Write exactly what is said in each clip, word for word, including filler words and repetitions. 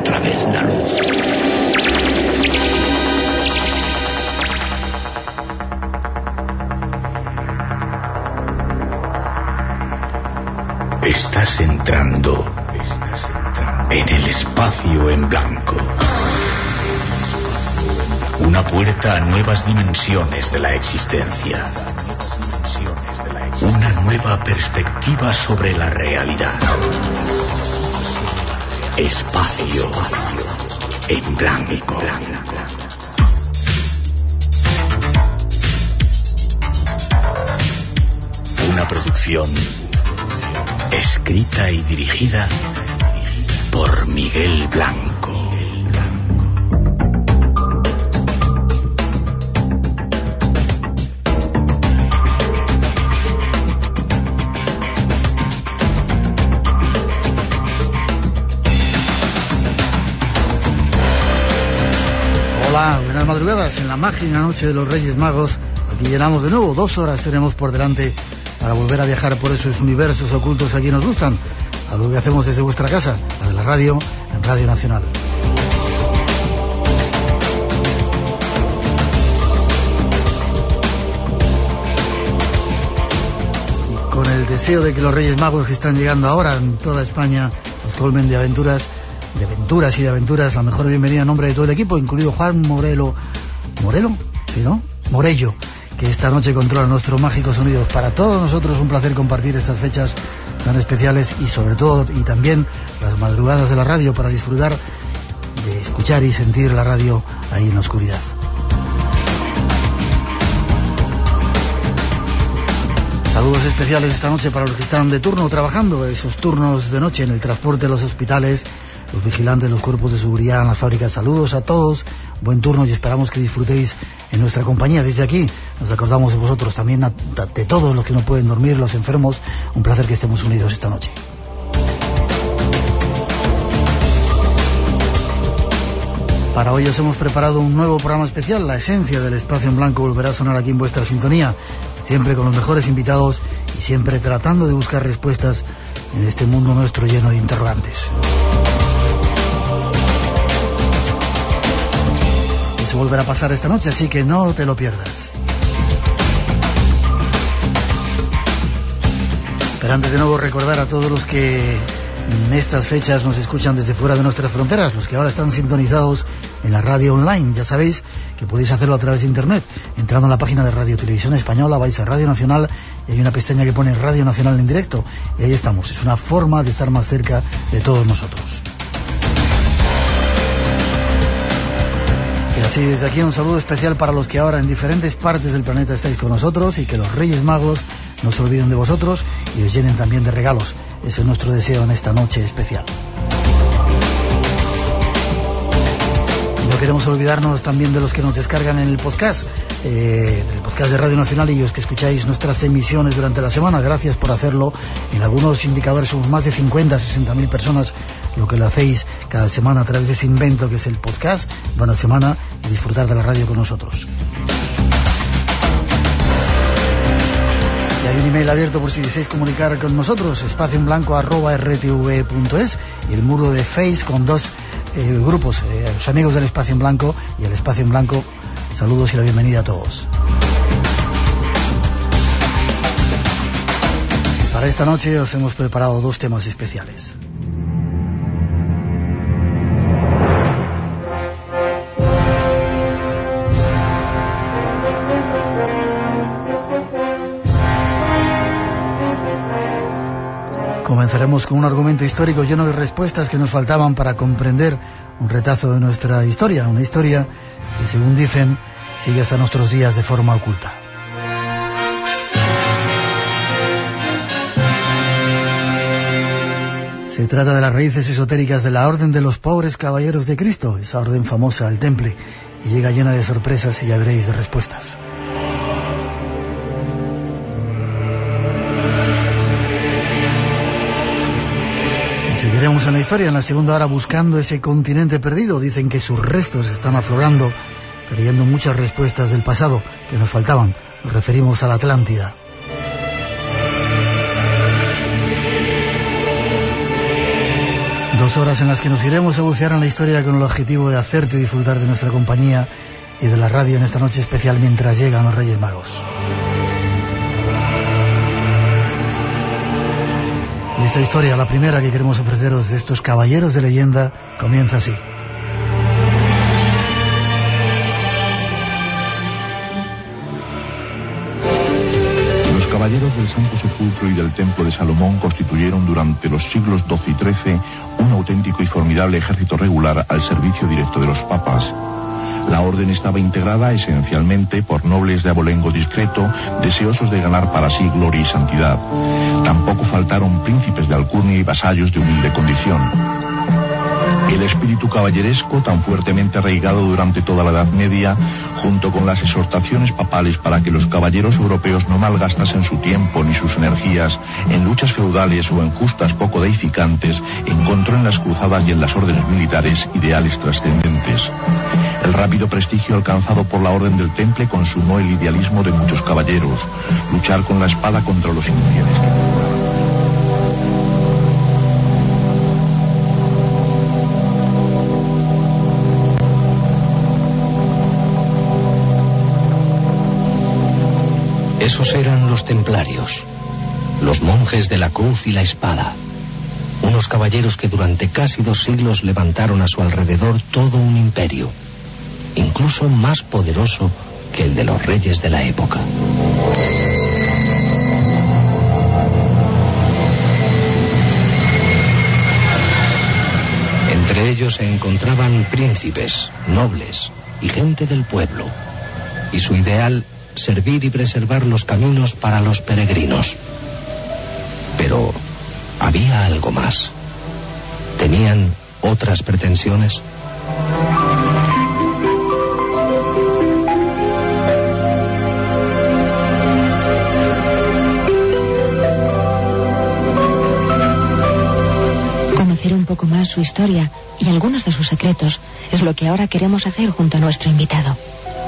otra vez la luz. Estás entrando, estás entrando en el espacio en blanco. Una puerta a nuevas dimensiones de la existencia. Una nueva perspectiva sobre la realidad. Espacio en blanco. Una producción escrita y dirigida por Miguel Blanco. Hola, buenas madrugadas en la mágica noche de los Reyes Magos. Aquí llenamos de nuevo, dos horas tenemos por delante para volver a viajar por esos universos ocultos que aquí nos gustan. Algo que hacemos desde vuestra casa, la de la radio, en Radio Nacional. Y con el deseo de que los Reyes Magos que están llegando ahora en toda España nos colmen de aventuras, de aventuras y de aventuras, la mejor bienvenida en nombre de todo el equipo, incluido Juan Morelo. ¿Morelo? ¿Sí, no? Morello, que esta noche controla nuestros mágicos sonidos. Para todos nosotros un placer compartir estas fechas tan especiales y sobre todo y también las madrugadas de la radio para disfrutar de escuchar y sentir la radio ahí en la oscuridad. Saludos especiales esta noche para los que están de turno trabajando, esos turnos de noche en el transporte de los hospitales, los vigilantes, los cuerpos de seguridad en las fábricas. Saludos a todos, buen turno y esperamos que disfrutéis en nuestra compañía. Desde aquí nos acordamos de vosotros, también a, de todos los que no pueden dormir, los enfermos. Un placer que estemos unidos esta noche. Para hoy os hemos preparado un nuevo programa especial. La esencia del espacio en blanco volverá a sonar aquí en vuestra sintonía, siempre con los mejores invitados y siempre tratando de buscar respuestas en este mundo nuestro lleno de interrogantes. Eso volverá a pasar esta noche, así que no te lo pierdas. Pero antes de nuevo recordar a todos los que en estas fechas nos escuchan desde fuera de nuestras fronteras, los que ahora están sintonizados en la radio online, ya sabéis que podéis hacerlo a través de internet, entrando en la página de Radio Televisión Española, vais a Radio Nacional y hay una pestaña que pone Radio Nacional en directo y ahí estamos. Es una forma de estar más cerca de todos nosotros. Y así desde aquí un saludo especial para los que ahora en diferentes partes del planeta estáis con nosotros y que los Reyes Magos no se olviden de vosotros y os llenen también de regalos. Ese es nuestro deseo en esta noche especial. No queremos olvidarnos también de los que nos descargan en el podcast, eh, el podcast de Radio Nacional y los que escucháis nuestras emisiones durante la semana. Gracias por hacerlo. En algunos indicadores somos más de cincuenta, sesenta mil personas lo que lo hacéis cada semana a través de ese invento que es el podcast. Buena semana y disfrutar de la radio con nosotros. Y hay un email abierto por si deseáis comunicar con nosotros, espacio en blanco arroba r t v punto es, y el muro de Face con dos eh, grupos, eh, los amigos del Espacio en Blanco y el Espacio en Blanco. Saludos y la bienvenida a todos. Para esta noche os hemos preparado dos temas especiales. Comenzaremos con un argumento histórico lleno de respuestas que nos faltaban para comprender un retazo de nuestra historia, una historia que, según dicen, sigue hasta nuestros días de forma oculta. Se trata de las raíces esotéricas de la Orden de los Pobres Caballeros de Cristo, esa orden famosa del Temple, y llega llena de sorpresas y ya veréis de respuestas. Seguiremos en la historia en la segunda hora buscando ese continente perdido. Dicen que sus restos están aflorando, trayendo muchas respuestas del pasado que nos faltaban. Nos referimos a la Atlántida. Dos horas en las que nos iremos a bucear en la historia con el objetivo de hacerte disfrutar de nuestra compañía y de la radio en esta noche especial mientras llegan los Reyes Magos. Y esta historia, la primera que queremos ofreceros de estos caballeros de leyenda, comienza así. Los caballeros del Santo Sepulcro y del Templo de Salomón constituyeron durante los siglos doce y trece un auténtico y formidable ejército regular al servicio directo de los papas. La orden estaba integrada esencialmente por nobles de abolengo discreto, deseosos de ganar para sí gloria y santidad. Tampoco faltaron príncipes de alcurnia y vasallos de humilde condición. El espíritu caballeresco, tan fuertemente arraigado durante toda la Edad Media, junto con las exhortaciones papales para que los caballeros europeos no malgastasen su tiempo ni sus energías en luchas feudales o en justas poco deificantes, encontró en las cruzadas y en las órdenes militares ideales trascendentes. El rápido prestigio alcanzado por la Orden del Temple consumó el idealismo de muchos caballeros: luchar con la espada contra los infieles que... Esos eran los templarios, los monjes de la cruz y la espada, unos caballeros que durante casi dos siglos levantaron a su alrededor todo un imperio, incluso más poderoso que el de los reyes de la época. Entre ellos se encontraban príncipes, nobles y gente del pueblo, y su ideal, servir y preservar los caminos para los peregrinos. Pero había algo más. ¿Tenían otras pretensiones? Conocer un poco más su historia y algunos de sus secretos es lo que ahora queremos hacer junto a nuestro invitado.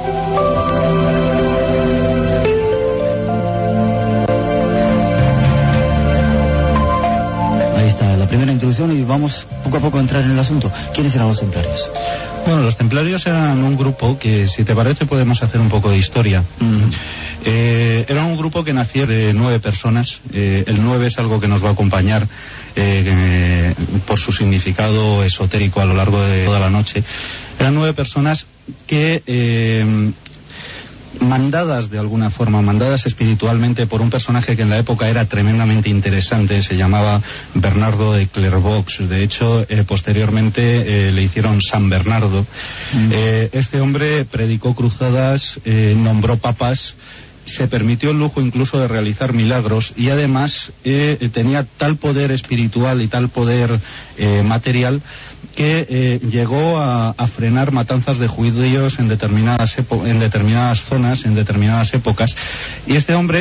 Primera introducción y vamos poco a poco a entrar en el asunto. ¿Quiénes eran los templarios? Bueno, los templarios eran un grupo que, si te parece, podemos hacer un poco de historia. Mm. Eh, era un grupo que nació de nueve personas. Eh, el nueve es algo que nos va a acompañar eh, por su significado esotérico a lo largo de toda la noche. Eran nueve personas que... Eh, mandadas de alguna forma, mandadas espiritualmente por un personaje que en la época era tremendamente interesante, se llamaba Bernardo de Clairvaux. De hecho, eh, posteriormente eh, le hicieron San Bernardo. Mm. Eh, este hombre predicó cruzadas, eh, nombró papas, se permitió el lujo incluso de realizar milagros y además eh, tenía tal poder espiritual y tal poder eh, material que eh, llegó a, a frenar matanzas de judíos en determinadas, en determinadas zonas, en determinadas épocas. Y este hombre,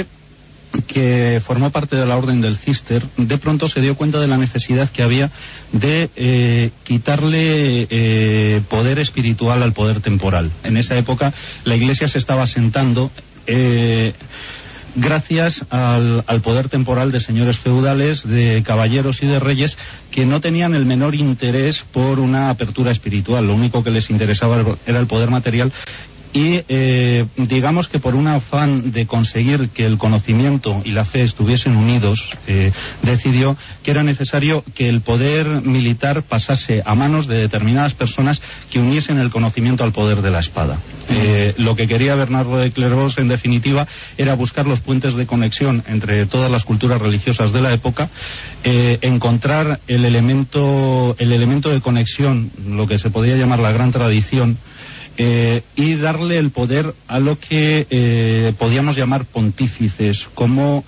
que formó parte de la Orden del Císter, de pronto se dio cuenta de la necesidad que había de eh, quitarle eh, poder espiritual al poder temporal. En esa época la Iglesia se estaba asentando eh, gracias al, al poder temporal de señores feudales, de caballeros y de reyes que no tenían el menor interés por una apertura espiritual. Lo único que les interesaba era el poder material. Y eh, digamos que por un afán de conseguir que el conocimiento y la fe estuviesen unidos, eh, decidió que era necesario que el poder militar pasase a manos de determinadas personas que uniesen el conocimiento al poder de la espada. Eh, lo que quería Bernardo de Clairvaux, en definitiva, era buscar los puentes de conexión entre todas las culturas religiosas de la época, eh, encontrar el elemento, el elemento de conexión, lo que se podía llamar la gran tradición, Eh, y darle el poder a lo que eh, podíamos llamar pontífices, como,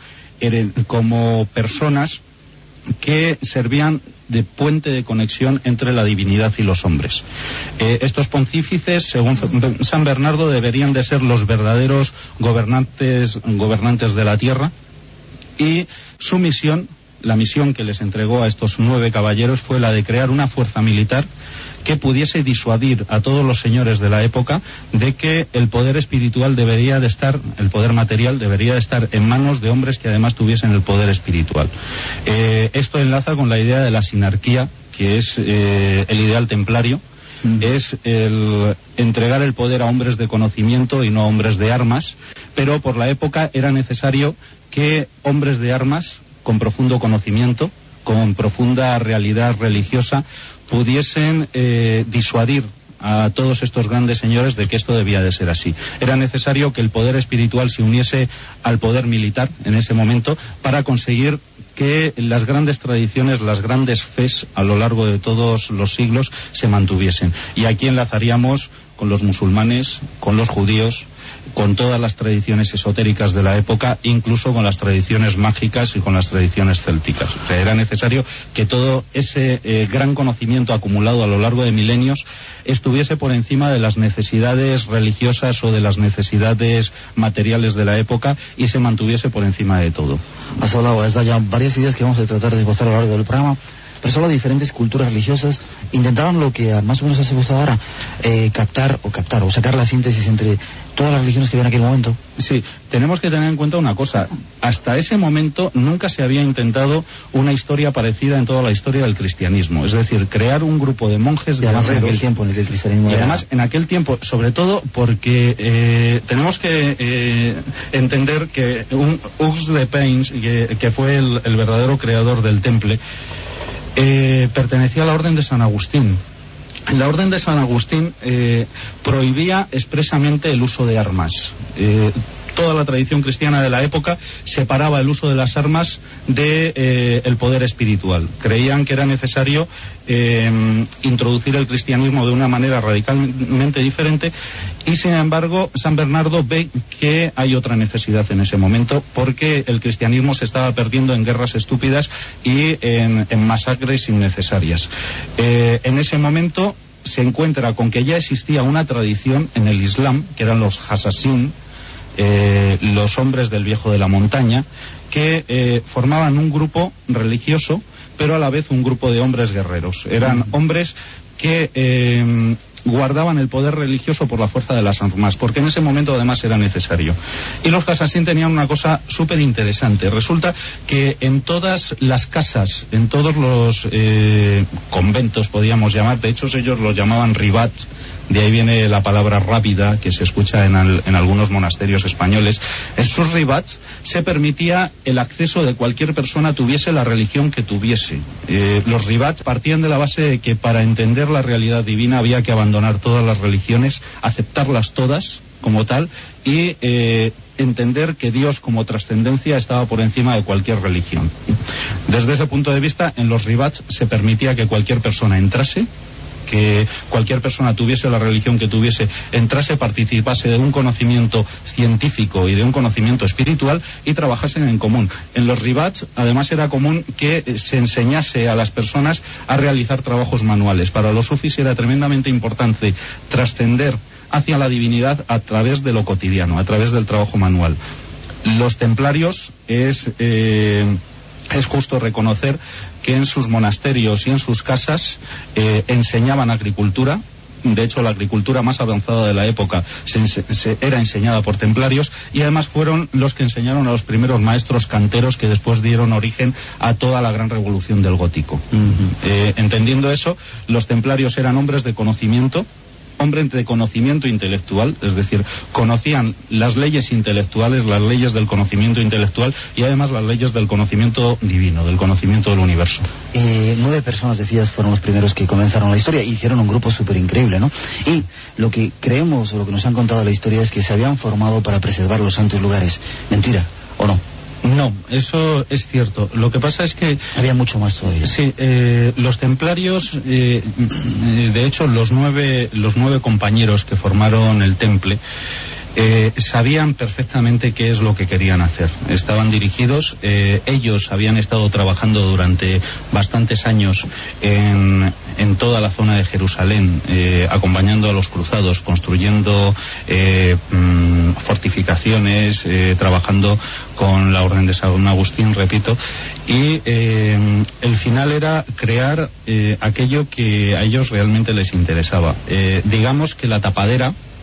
como personas que servían de puente de conexión entre la divinidad y los hombres. Eh, estos pontífices, según San Bernardo, deberían de ser los verdaderos gobernantes, gobernantes de la tierra, y su misión, la misión que les entregó a estos nueve caballeros, fue la de crear una fuerza militar que pudiese disuadir a todos los señores de la época de que el poder espiritual debería de estar, el poder material debería de estar en manos de hombres que además tuviesen el poder espiritual. Eh, esto enlaza con la idea de la sinarquía que es eh, el ideal templario, mm. es el entregar el poder a hombres de conocimiento y no a hombres de armas, pero por la época era necesario que hombres de armas con profundo conocimiento, con profunda realidad religiosa, pudiesen eh, disuadir a todos estos grandes señores de que esto debía de ser así. Era necesario que el poder espiritual se uniese al poder militar en ese momento para conseguir que las grandes tradiciones, las grandes fes a lo largo de todos los siglos se mantuviesen. Y aquí enlazaríamos con los musulmanes, con los judíos, con todas las tradiciones esotéricas de la época, incluso con las tradiciones mágicas y con las tradiciones célticas. O sea, era necesario que todo ese eh, gran conocimiento acumulado a lo largo de milenios estuviese por encima de las necesidades religiosas o de las necesidades materiales de la época y se mantuviese por encima de todo. Has hablado, has dado ya varias ideas que vamos a tratar de esbozar a lo largo del programa. Personas de diferentes culturas religiosas intentaron lo que más o menos hace vos ahora, eh, captar o captar o sacar la síntesis entre todas las religiones que había en aquel momento. Sí, tenemos que tener en cuenta una cosa. Hasta ese momento nunca se había intentado una historia parecida en toda la historia del cristianismo. Es decir, crear un grupo de monjes y además guerreros. En aquel tiempo en el que el cristianismo y era... además en aquel tiempo, sobre todo porque eh, tenemos que eh, entender que un Hugues de Payns, que, que fue el, el verdadero creador del Temple, Eh, pertenecía a la Orden de San Agustín. La Orden de San Agustín eh, prohibía expresamente el uso de armas. Eh, toda la tradición cristiana de la época separaba el uso de las armas de eh, el poder espiritual. Creían que era necesario eh, introducir el cristianismo de una manera radicalmente diferente y sin embargo San Bernardo ve que hay otra necesidad en ese momento porque el cristianismo se estaba perdiendo en guerras estúpidas y en, en masacres innecesarias. Eh, en ese momento se encuentra con que ya existía una tradición en el Islam, que eran los Hassassin, eh, los hombres del viejo de la montaña, que eh, formaban un grupo religioso, pero a la vez un grupo de hombres guerreros. Eran hombres que eh, guardaban el poder religioso por la fuerza de las armas, porque en ese momento además era necesario. Y los Hassassin tenían una cosa súper interesante. Resulta que en todas las casas, en todos los eh, conventos, podríamos llamar, de hecho ellos lo llamaban ribat, de ahí viene la palabra rápida que se escucha en, al, en algunos monasterios españoles. En sus ribats se permitía el acceso de cualquier persona, tuviese la religión que tuviese. Eh, los ribats partían de la base de que para entender la realidad divina había que abandonar todas las religiones, aceptarlas todas como tal y eh, entender que Dios como trascendencia estaba por encima de cualquier religión. Desde ese punto de vista, en los ribats se permitía que cualquier persona entrase, que cualquier persona tuviese la religión que tuviese, entrase, participase de un conocimiento científico y de un conocimiento espiritual y trabajasen en común. En los ribats, además, era común que se enseñase a las personas a realizar trabajos manuales. Para los sufis era tremendamente importante trascender hacia la divinidad a través de lo cotidiano, a través del trabajo manual. Los templarios es... Eh, Es justo reconocer que en sus monasterios y en sus casas eh, enseñaban agricultura. De hecho, la agricultura más avanzada de la época se, se, era enseñada por templarios y además fueron los que enseñaron a los primeros maestros canteros que después dieron origen a toda la gran revolución del gótico. Uh-huh. Eh, entendiendo eso, los templarios eran hombres de conocimiento, hombres de conocimiento intelectual, es decir, conocían las leyes intelectuales, las leyes del conocimiento intelectual y además las leyes del conocimiento divino, del conocimiento del universo. Eh, nueve personas, decías, fueron los primeros que comenzaron la historia y hicieron un grupo súper increíble, ¿no? Y lo que creemos o lo que nos han contado la historia es que se habían formado para preservar los santos lugares. ¿Mentira o no? No, eso es cierto. Lo que pasa es que... Había mucho más todavía. Sí, eh, los templarios, eh, de hecho, los nueve, los nueve compañeros que formaron el Temple, eh, sabían perfectamente qué es lo que querían hacer. Estaban dirigidos, eh, ellos habían estado trabajando durante bastantes años en, en toda la zona de Jerusalén, eh, acompañando a los cruzados, construyendo eh, mm, fortificaciones, eh, trabajando con la Orden de San Agustín, repito, y eh, el final era crear eh, aquello que a ellos realmente les interesaba. Eh, digamos que la tapadera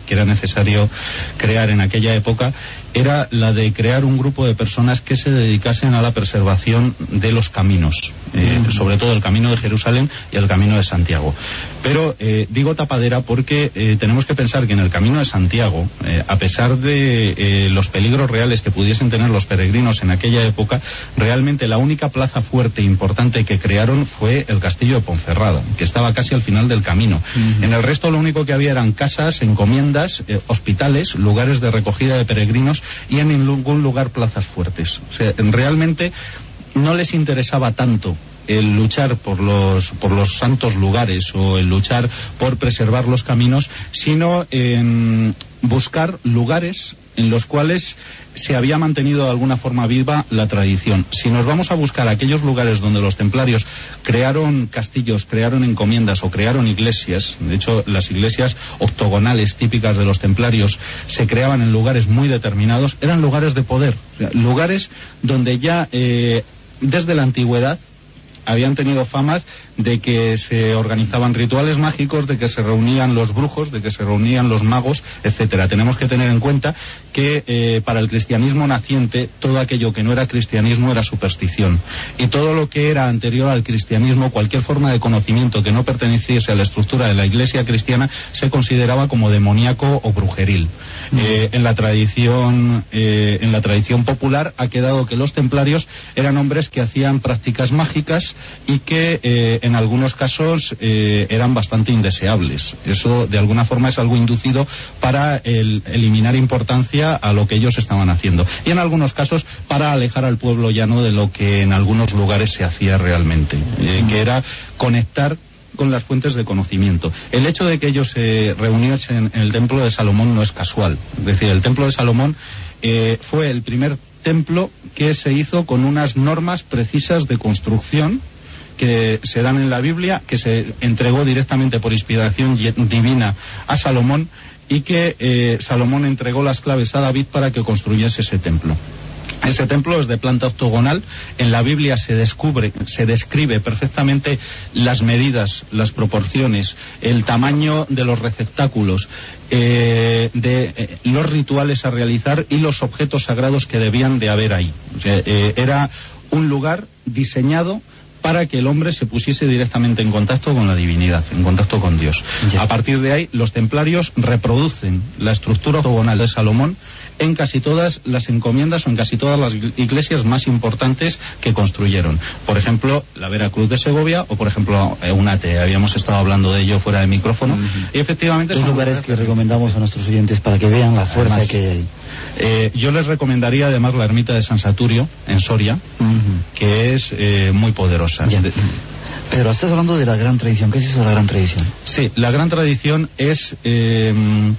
que era necesario crear en aquella época era la de crear un grupo de personas que se dedicasen a la preservación de los caminos, eh, mm. sobre todo el camino de Jerusalén y el camino de Santiago. Pero eh, digo tapadera porque eh, tenemos que pensar que en el camino de Santiago, eh, a pesar de eh, los peligros reales que pudiesen tener los peregrinos en aquella época, realmente la única plaza fuerte e importante que crearon fue el castillo de Ponferrada, que estaba casi al final del camino. Mm. En el resto lo único que había eran casas, encomiendas, eh, hospitales, lugares de recogida de peregrinos, y en ningún lugar plazas fuertes. O sea, realmente no les interesaba tanto el luchar por los por los santos lugares o el luchar por preservar los caminos, sino en buscar lugares en los cuales se había mantenido de alguna forma viva la tradición. Si nos vamos a buscar aquellos lugares donde los templarios crearon castillos, crearon encomiendas o crearon iglesias, de hecho las iglesias octogonales típicas de los templarios se creaban en lugares muy determinados, eran lugares de poder, o sea, lugares donde ya eh, desde la antigüedad habían tenido famas de que se organizaban rituales mágicos, de que se reunían los brujos, de que se reunían los magos, etcétera. Tenemos que tener en cuenta que eh, para el cristianismo naciente todo aquello que no era cristianismo era superstición, y todo lo que era anterior al cristianismo, cualquier forma de conocimiento que no perteneciese a la estructura de la Iglesia cristiana, se consideraba como demoníaco o brujeril. Mm. Eh, en la tradición eh, en la tradición popular ha quedado que los templarios eran hombres que hacían prácticas mágicas y que eh, en algunos casos eh, eran bastante indeseables. Eso de alguna forma es algo inducido para el, eliminar importancia a lo que ellos estaban haciendo, y en algunos casos para alejar al pueblo llano de lo que en algunos lugares se hacía realmente, eh, que era conectar con las fuentes de conocimiento. El hecho de que ellos se reuniesen en el templo de Salomón no es casual. Es decir, el templo de Salomón eh, fue el primer templo que se hizo con unas normas precisas de construcción que se dan en la Biblia, que se entregó directamente por inspiración divina a Salomón, y que eh, Salomón entregó las claves a David para que construyese ese templo. Ese templo es de planta octogonal. En la Biblia se descubre, se describe perfectamente las medidas, las proporciones, el tamaño de los receptáculos, eh, de eh, los rituales a realizar y los objetos sagrados que debían de haber ahí. O sea, eh, era un lugar diseñado para que el hombre se pusiese directamente en contacto con la divinidad, en contacto con Dios. Ya. A partir de ahí, los templarios reproducen la estructura octogonal de Salomón en casi todas las encomiendas o en casi todas las iglesias más importantes que construyeron. Por ejemplo, la Veracruz de Segovia, o por ejemplo, Eunate. Habíamos estado hablando de ello fuera de micrófono. Uh-huh. Y efectivamente son lugares que recomendamos a nuestros oyentes para que vean la fuerza además, que hay. Eh, yo les recomendaría además la ermita de San Saturio, en Soria, uh-huh. que es eh, muy poderosa. Ya. Pero estás hablando de la gran tradición. ¿Qué es eso de la gran tradición? Sí, la gran tradición es eh,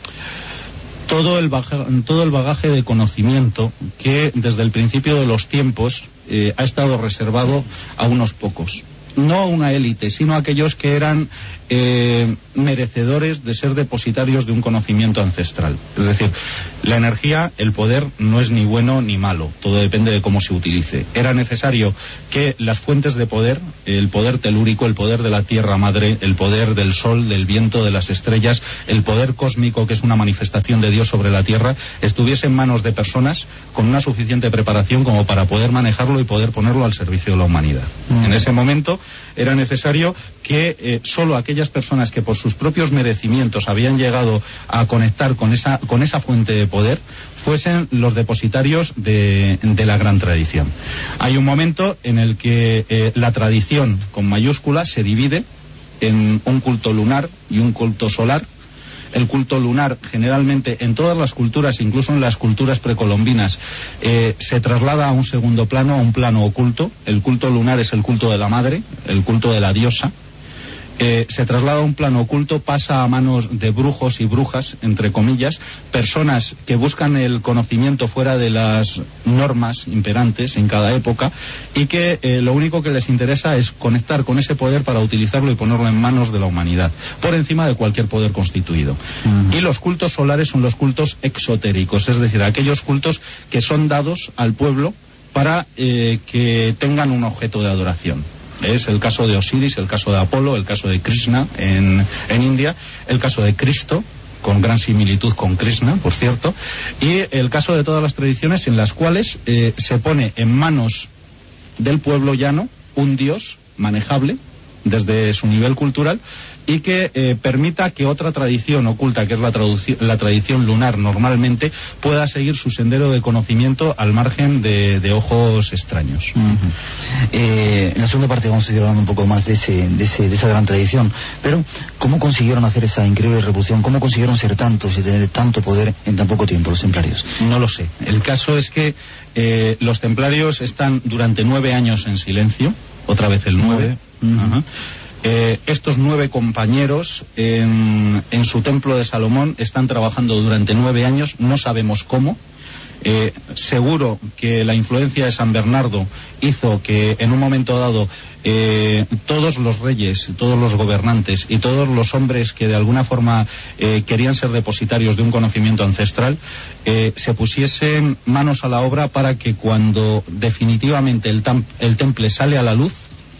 todo el bagaje, todo el bagaje de conocimiento que desde el principio de los tiempos eh, ha estado reservado a unos pocos. No a una élite, sino a aquellos que eran eh, merecedores de ser depositarios de un conocimiento ancestral. Es decir, la energía, el poder, no es ni bueno ni malo, todo depende de cómo se utilice. Era necesario que las fuentes de poder, el poder telúrico, el poder de la tierra madre, el poder del sol, del viento, de las estrellas, el poder cósmico, que es una manifestación de Dios sobre la tierra, estuviese en manos de personas con una suficiente preparación como para poder manejarlo y poder ponerlo al servicio de la humanidad. Mm. En ese momento era necesario que eh, solo aquellas personas que por sus propios merecimientos habían llegado a conectar con esa, con esa fuente de poder fuesen los depositarios de, de la gran tradición. Hay un momento en el que eh, la tradición con mayúsculas se divide en un culto lunar y un culto solar. El culto lunar, generalmente en todas las culturas, incluso en las culturas precolombinas, eh, se traslada a un segundo plano, a un plano oculto. El culto lunar es el culto de la madre, el culto de la diosa. Eh, se traslada a un plano oculto, pasa a manos de brujos y brujas, entre comillas, personas que buscan el conocimiento fuera de las normas imperantes en cada época, y que eh, lo único que les interesa es conectar con ese poder para utilizarlo y ponerlo en manos de la humanidad, por encima de cualquier poder constituido. Uh-huh. Y los cultos solares son los cultos exotéricos, es decir, aquellos cultos que son dados al pueblo para eh, que tengan un objeto de adoración. Es el caso de Osiris, el caso de Apolo, el caso de Krishna en, en India, el caso de Cristo, con gran similitud con Krishna, por cierto, y el caso de todas las tradiciones en las cuales eh, se pone en manos del pueblo llano un dios manejable desde su nivel cultural y que eh, permita que otra tradición oculta, que es la, la tradición lunar normalmente, pueda seguir su sendero de conocimiento al margen de, de ojos extraños. Uh-huh. eh, en la segunda parte vamos a seguir hablando un poco más de, ese, de, ese, de esa gran tradición, pero ¿cómo consiguieron hacer esa increíble revolución? ¿Cómo consiguieron ser tantos y tener tanto poder en tan poco tiempo los templarios? No lo sé. El caso es que eh, los templarios están durante nueve años en silencio, otra vez el nueve. Uh-huh. Eh, estos nueve compañeros en, en su templo de Salomón están trabajando durante nueve años, no sabemos cómo. Eh, seguro que la influencia de San Bernardo hizo que en un momento dado eh, todos los reyes, todos los gobernantes y todos los hombres que de alguna forma eh, querían ser depositarios de un conocimiento ancestral eh, se pusiesen manos a la obra para que cuando definitivamente el, tam- el temple sale a la luz,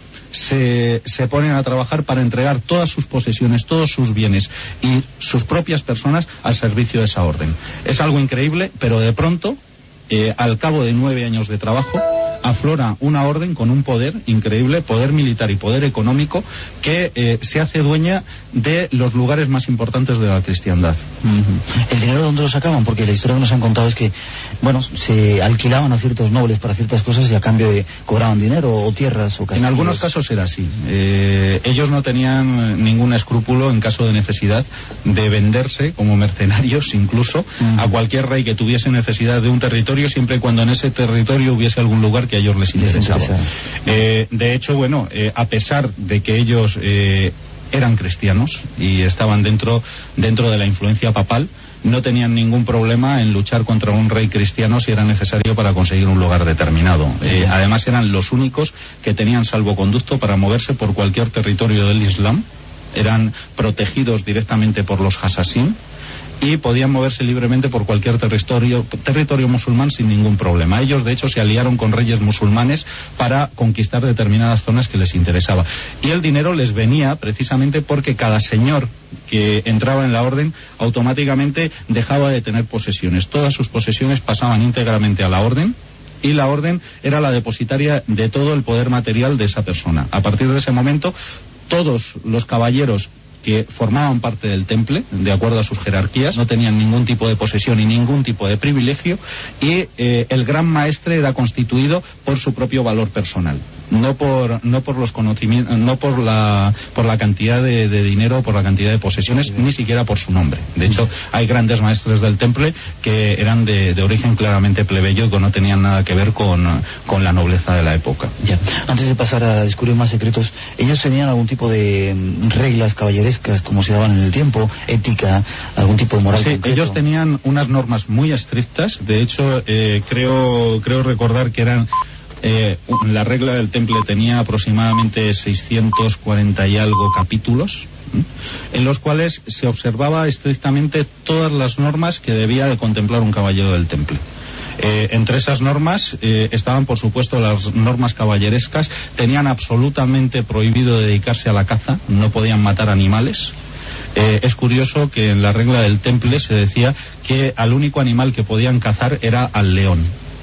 Se, se ponen a trabajar para entregar todas sus posesiones, todos sus bienes y sus propias personas al servicio de esa orden. Es algo increíble, pero de pronto, eh, al cabo de nueve años de trabajo, aflora una orden con un poder increíble, poder militar y poder económico, que eh, se hace dueña de los lugares más importantes de la cristiandad. Uh-huh. ¿El dinero dónde lo sacaban? Porque la historia que nos han contado es que, bueno, se alquilaban a ciertos nobles para ciertas cosas y a cambio de cobraban dinero o tierras o castillos. En algunos casos era así. Eh, ellos no tenían ningún escrúpulo en caso de necesidad de venderse como mercenarios incluso uh-huh. a cualquier rey que tuviese necesidad de un territorio, siempre y cuando en ese territorio hubiese algún lugar que a ellos les interesaba. Eh, de hecho, bueno, eh, a pesar de que ellos eh, eran cristianos y estaban dentro, dentro de la influencia papal, no tenían ningún problema en luchar contra un rey cristiano si era necesario para conseguir un lugar determinado. Eh, además eran los únicos que tenían salvoconducto para moverse por cualquier territorio del Islam, eran protegidos directamente por los Hassassin y podían moverse libremente por cualquier territorio, territorio musulmán sin ningún problema. Ellos, de hecho, se aliaron con reyes musulmanes para conquistar determinadas zonas que les interesaba. Y el dinero les venía precisamente porque cada señor que entraba en la orden automáticamente dejaba de tener posesiones. Todas sus posesiones pasaban íntegramente a la orden, y la orden era la depositaria de todo el poder material de esa persona. A partir de ese momento, todos los caballeros que formaban parte del temple, de acuerdo a sus jerarquías, no tenían ningún tipo de posesión y ningún tipo de privilegio, y eh, el gran maestre era constituido por su propio valor personal, no por no por los conocimientos, no por la por la cantidad de, de dinero, por la cantidad de posesiones, ni siquiera por su nombre. De hecho, hay grandes maestres del temple que eran de, de origen claramente plebeyo y que no tenían nada que ver con, con la nobleza de la época. Ya. Antes de pasar a descubrir más secretos, ¿ellos tenían algún tipo de reglas caballerescas como se daban en el tiempo, ética, algún tipo de moral sí, concreto? Ellos tenían unas normas muy estrictas. De hecho, eh, creo creo recordar que eran eh, la regla del temple tenía aproximadamente seiscientos cuarenta y algo capítulos, ¿eh? en los cuales se observaba estrictamente todas las normas que debía de contemplar un caballero del temple. Eh, entre esas normas eh, estaban, por supuesto, las normas caballerescas. Tenían absolutamente prohibido dedicarse a la caza, no podían matar animales. Eh, es curioso que en la regla del temple se decía que al único animal que podían cazar era al león.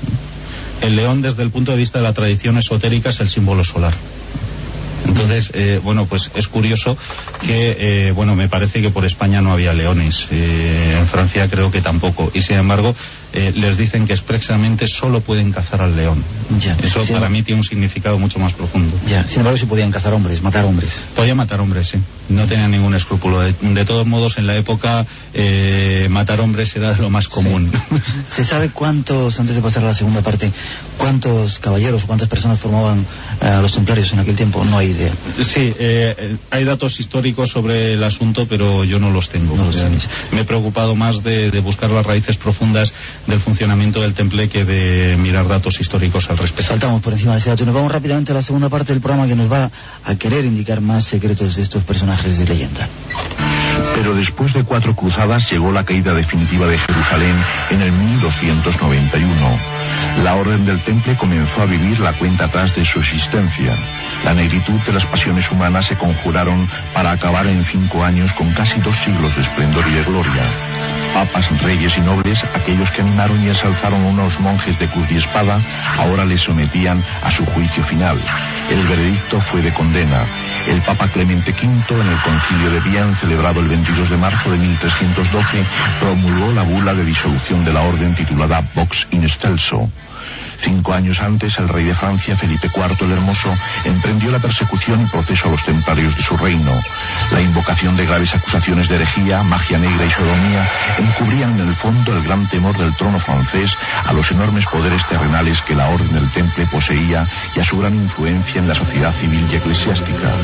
El león, desde el punto de vista de la tradición esotérica, es el símbolo solar. Entonces, eh, bueno, pues es curioso que, eh, bueno, me parece que por España no había leones, eh, en Francia creo que tampoco, y sin embargo eh, les dicen que expresamente solo pueden cazar al león. Ya. Eso Sí, para mí tiene un significado mucho más profundo. Ya. Sin embargo, sí podían cazar hombres, matar hombres. Podía matar hombres, sí, no tenían ningún escrúpulo. De, de todos modos, en la época eh, matar hombres era de lo más común. Sí. ¿Se sabe cuántos, antes de pasar a la segunda parte, cuántos caballeros o cuántas personas formaban uh, los templarios en aquel tiempo? No hay idea. Sí, eh, hay datos históricos sobre el asunto, pero yo no los tengo. No los Eh, me he preocupado más de, de buscar las raíces profundas del funcionamiento del temple que de mirar datos históricos al respecto. Saltamos por encima de ese dato y nos vamos rápidamente a la segunda parte del programa, que nos va a querer indicar más secretos de estos personajes de leyenda. Pero después de cuatro cruzadas llegó la caída definitiva de Jerusalén en el mil doscientos noventa y uno. La orden del temple comenzó a vivir la cuenta atrás de su existencia. La negritud multitud de las pasiones humanas se conjuraron para acabar en cinco años con casi dos siglos de esplendor y de gloria. Papas, reyes y nobles, aquellos que animaron y ensalzaron a unos monjes de cruz y espada, ahora les sometían a su juicio final. El veredicto fue de condena. El Papa Clemente quinto, en el concilio de Vienne, celebrado el veintidós de marzo de mil trescientos doce, promulgó la bula de disolución de la orden titulada Vox in Excelso. Cinco años antes, el rey de Francia, Felipe cuarto el Hermoso, emprendió la persecución y proceso a los templarios de su reino. La invocación de graves acusaciones de herejía, magia negra y sodomía encubrían en el fondo el gran temor del trono francés a los enormes poderes terrenales que la orden del Temple poseía y a su gran influencia en la sociedad civil y eclesiástica.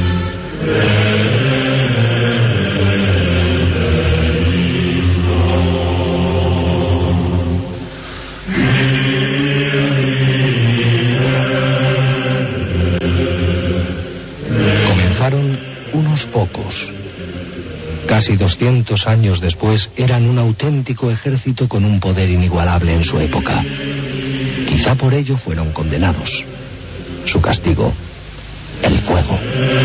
Unos pocos. Casi doscientos años después eran un auténtico ejército con un poder inigualable en su época. Quizá por ello fueron condenados. Su castigo, el fuego.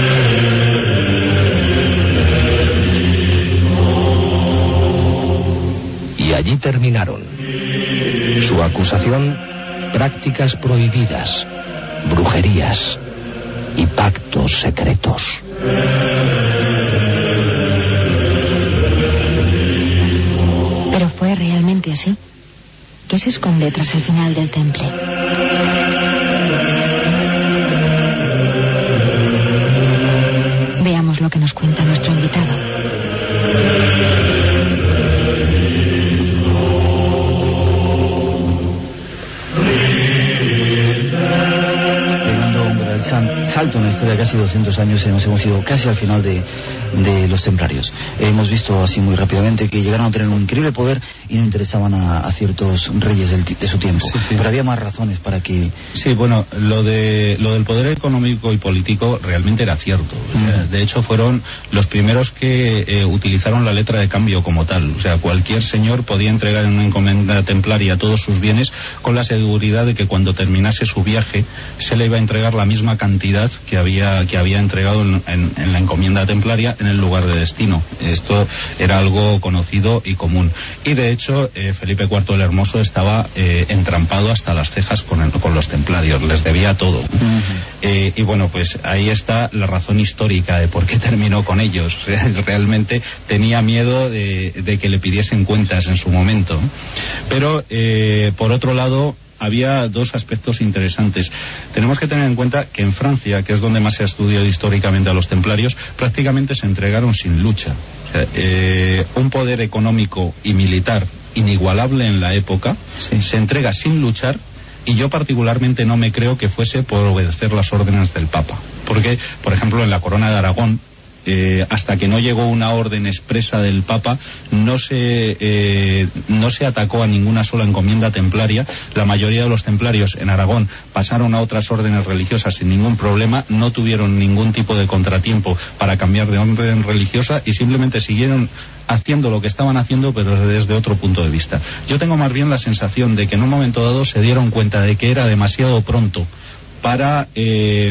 Y allí terminaron. Su acusación, prácticas prohibidas, brujerías y pactos secretos. ¿Pero fue realmente así? ¿Qué se esconde tras el final del Temple? Veamos lo que nos cuenta nuestro invitado. Salto en la historia de casi doscientos años y nos hemos ido casi al final de, de los templarios. Hemos visto así muy rápidamente que llegaron a tener un increíble poder y no interesaban a, a ciertos reyes del, de su tiempo. Sí, sí. Pero había más razones para que... Sí, bueno, lo de lo del poder económico y político realmente era cierto. O sea, uh-huh. De hecho, fueron los primeros que eh, utilizaron la letra de cambio como tal. O sea, cualquier señor podía entregar en una encomienda templaria todos sus bienes con la seguridad de que cuando terminase su viaje se le iba a entregar la misma cantidad que había que había entregado en, en, en la encomienda templaria en el lugar de destino. Esto era algo conocido y común. Y de hecho, eh, Felipe cuarto el Hermoso estaba eh, entrampado hasta las cejas con, el, con los templarios, les debía todo. Uh-huh. Eh, y bueno, pues ahí está la razón histórica de por qué terminó con ellos. Realmente tenía miedo de, de que le pidiesen cuentas en su momento. Pero, eh, por otro lado, había dos aspectos interesantes. Tenemos que tener en cuenta que en Francia, que es donde más se ha estudiado históricamente a los templarios, prácticamente se entregaron sin lucha. O sea, eh, un poder económico y militar inigualable en la época, sí, se entrega sin luchar, y yo particularmente no me creo que fuese por obedecer las órdenes del Papa. Porque, por ejemplo, en la Corona de Aragón, Eh, hasta que no llegó una orden expresa del Papa, no se eh, no se atacó a ninguna sola encomienda templaria. La mayoría de los templarios en Aragón pasaron a otras órdenes religiosas sin ningún problema, no tuvieron ningún tipo de contratiempo para cambiar de orden religiosa y simplemente siguieron haciendo lo que estaban haciendo, pero desde otro punto de vista. Yo tengo más bien la sensación de que en un momento dado se dieron cuenta de que era demasiado pronto para eh,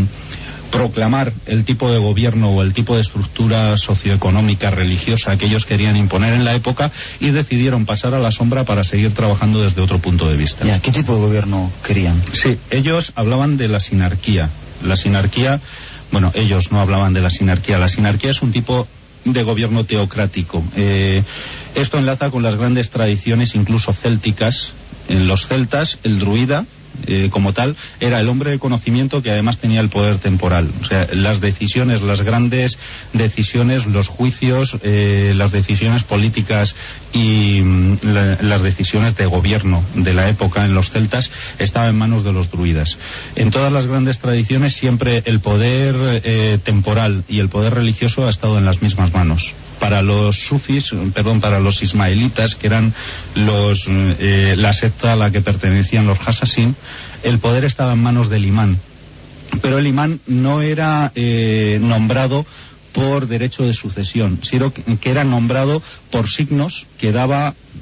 proclamar el tipo de gobierno o el tipo de estructura socioeconómica religiosa que ellos querían imponer en la época, y decidieron pasar a la sombra para seguir trabajando desde otro punto de vista. Ya, ¿qué tipo de gobierno querían? Sí, ellos hablaban de la sinarquía. La sinarquía, bueno, ellos no hablaban de la sinarquía. La sinarquía es un tipo de gobierno teocrático. Eh, esto enlaza con las grandes tradiciones, incluso célticas. En los celtas, el druida, Eh, como tal, era el hombre de conocimiento que además tenía el poder temporal. O sea, las decisiones, las grandes decisiones, los juicios, eh, las decisiones políticas y mm, la, las decisiones de gobierno de la época en los celtas estaban en manos de los druidas. En todas las grandes tradiciones siempre el poder eh, temporal y el poder religioso ha estado en las mismas manos. Para los sufis, perdón, para los ismaelitas, que eran los eh, la secta a la que pertenecían los Hasasin, el poder estaba en manos del imán. Pero el imán no era eh, nombrado por derecho de sucesión, sino que era nombrado por signos que daba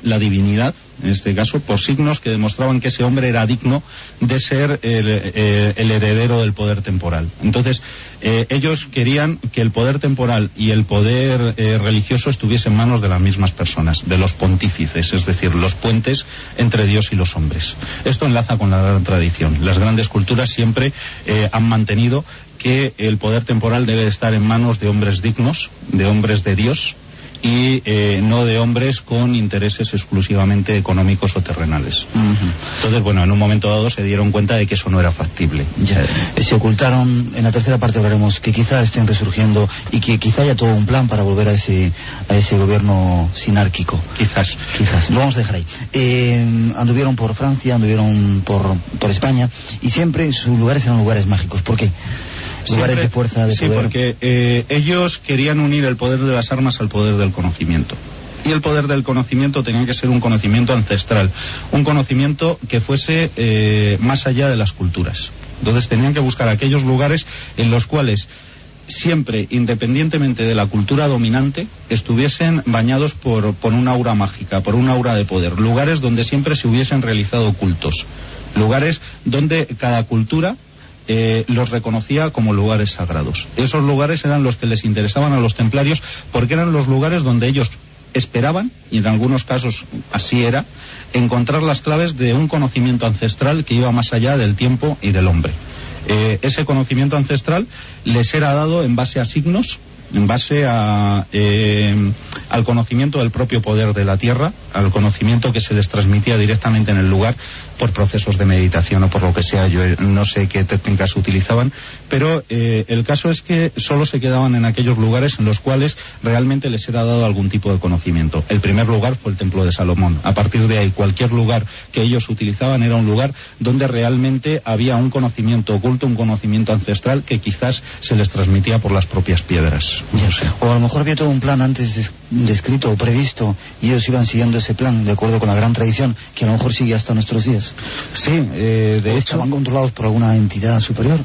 la divinidad, en este caso, por signos que demostraban que ese hombre era digno de ser el, eh, el heredero del poder temporal. Entonces, eh, ellos querían que el poder temporal y el poder eh, religioso estuviesen en manos de las mismas personas, de los pontífices, es decir, los puentes entre Dios y los hombres. Esto enlaza con la gran tradición. Las grandes culturas siempre eh, han mantenido que el poder temporal debe estar en manos de hombres dignos, de hombres de Dios, y eh, no de hombres con intereses exclusivamente económicos o terrenales. Uh-huh. Entonces, bueno, en un momento dado se dieron cuenta de que eso no era factible. Ya. Eh, se ocultaron, en la tercera parte hablaremos que quizá estén resurgiendo y que quizá haya todo un plan para volver a ese a ese gobierno sinárquico. Quizás. Quizás, lo vamos a dejar ahí. Eh, anduvieron por Francia, anduvieron por, por España, y siempre sus lugares eran lugares mágicos. ¿Por qué? Lugares de fuerza, de sí, poder. porque eh, ellos querían unir el poder de las armas al poder del conocimiento. Y el poder del conocimiento tenía que ser un conocimiento ancestral, un conocimiento que fuese eh, más allá de las culturas. Entonces tenían que buscar aquellos lugares en los cuales siempre, independientemente de la cultura dominante, estuviesen bañados por, por una aura mágica, por una aura de poder. Lugares donde siempre se hubiesen realizado cultos. Lugares donde cada cultura Eh, los reconocía como lugares sagrados. Esos lugares eran los que les interesaban a los templarios, porque eran los lugares donde ellos esperaban, y en algunos casos así era, encontrar las claves de un conocimiento ancestral que iba más allá del tiempo y del hombre. Eh, ese conocimiento ancestral les era dado en base a signos, en base a, eh, al conocimiento del propio poder de la tierra, al conocimiento que se les transmitía directamente en el lugar por procesos de meditación o por lo que sea. Yo no sé qué técnicas utilizaban, pero eh, el caso es que solo se quedaban en aquellos lugares en los cuales realmente les era dado algún tipo de conocimiento. El primer lugar fue el Templo de Salomón. A partir de ahí, cualquier lugar que ellos utilizaban era un lugar donde realmente había un conocimiento oculto, un conocimiento ancestral que quizás se les transmitía por las propias piedras. No sé. O a lo mejor había todo un plan antes descrito o previsto y ellos iban siguiendo ese plan de acuerdo con la gran tradición que a lo mejor sigue hasta nuestros días. Sí, eh, de o hecho... estaban controlados por alguna entidad superior.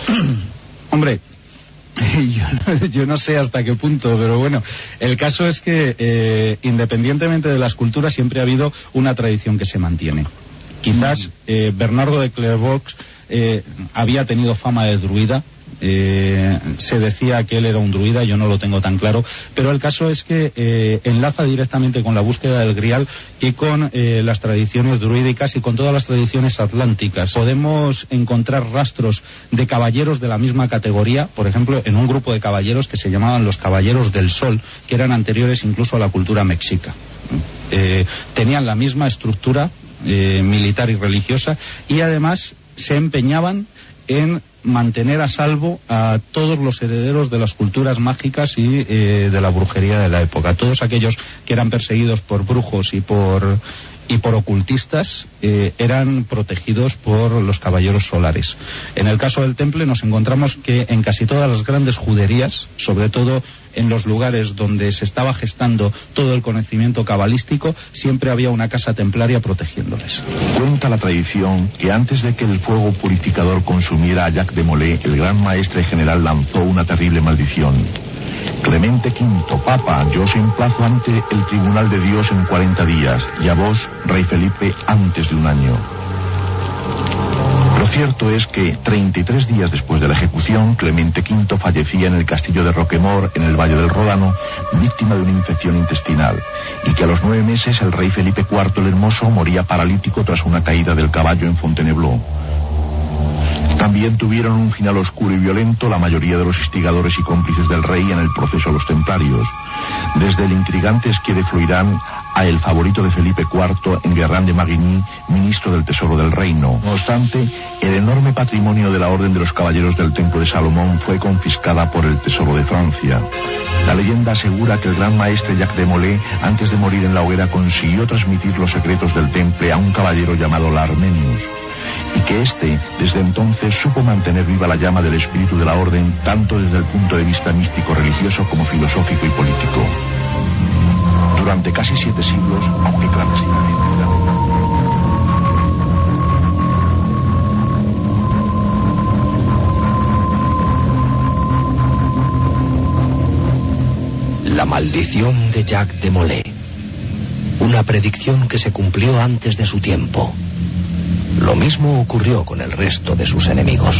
Hombre, yo no, yo no sé hasta qué punto, pero bueno, el caso es que eh, independientemente de las culturas siempre ha habido una tradición que se mantiene. Quizás eh, Bernardo de Clairvaux eh, había tenido fama de druida. Eh, se decía que él era un druida, yo no lo tengo tan claro, pero el caso es que eh, enlaza directamente con la búsqueda del Grial y con eh, las tradiciones druídicas y con todas las tradiciones atlánticas. Podemos encontrar rastros de caballeros de la misma categoría, por ejemplo, en un grupo de caballeros que se llamaban los Caballeros del Sol, que eran anteriores incluso a la cultura mexica. Eh, tenían la misma estructura eh, militar y religiosa, y además se empeñaban en mantener a salvo a todos los herederos de las culturas mágicas y eh, de la brujería de la época. Todos aquellos que eran perseguidos por brujos y por y por ocultistas eh, eran protegidos por los caballeros solares. En el caso del Temple nos encontramos que en casi todas las grandes juderías, sobre todo en los lugares donde se estaba gestando todo el conocimiento cabalístico, siempre había una casa templaria protegiéndoles. Cuenta la tradición que antes de que el fuego purificador consumiera a Jacques de Molay, el gran maestre general lanzó una terrible maldición. Clemente quinto, Papa, yo os emplazo ante el tribunal de Dios en cuarenta días, y a vos, Rey Felipe, antes de un año. Lo cierto es que treinta y tres días después de la ejecución, Clemente quinto fallecía en el castillo de Roquemort, en el Valle del Ródano, víctima de una infección intestinal, y que a los nueve meses el rey Felipe cuarto el Hermoso moría paralítico tras una caída del caballo en Fontainebleau. También tuvieron un final oscuro y violento la mayoría de los instigadores y cómplices del rey en el proceso a los templarios, desde el intrigante Esquier de Fluirán a el favorito de Felipe cuarto, Enguerrand de Marigny, ministro del Tesoro del Reino. No obstante, el enorme patrimonio de la Orden de los Caballeros del Templo de Salomón fue confiscada por el Tesoro de Francia. La leyenda asegura que el gran maestre Jacques de Molay, antes de morir en la hoguera, consiguió transmitir los secretos del Temple a un caballero llamado Larmenius, y que éste, desde entonces, supo mantener viva la llama del espíritu de la orden, tanto desde el punto de vista místico-religioso como filosófico y político. Durante casi siete siglos, aunque clandestinamente, La maldición de Jacques de Molay. Una predicción que se cumplió antes de su tiempo. Lo mismo ocurrió con el resto de sus enemigos.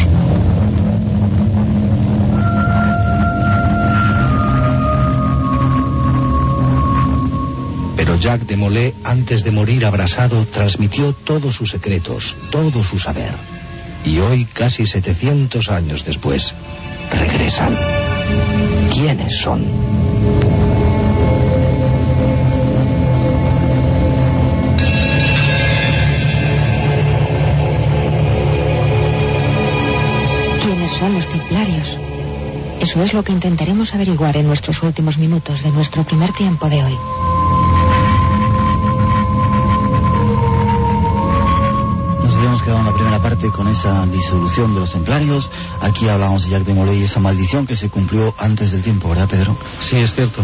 Pero Jacques de Molay, antes de morir abrasado, transmitió todos sus secretos, todo su saber. Y hoy, casi setecientos años después, regresan. ¿Quiénes son? ¿Quiénes son los templarios? Eso es lo que intentaremos averiguar en nuestros últimos minutos de nuestro primer tiempo de hoy. Habíamos quedado en la primera parte con esa disolución de los templarios. Aquí hablamos de Jacques de Molay y esa maldición que se cumplió antes del tiempo, ¿verdad, Pedro? Sí, es cierto.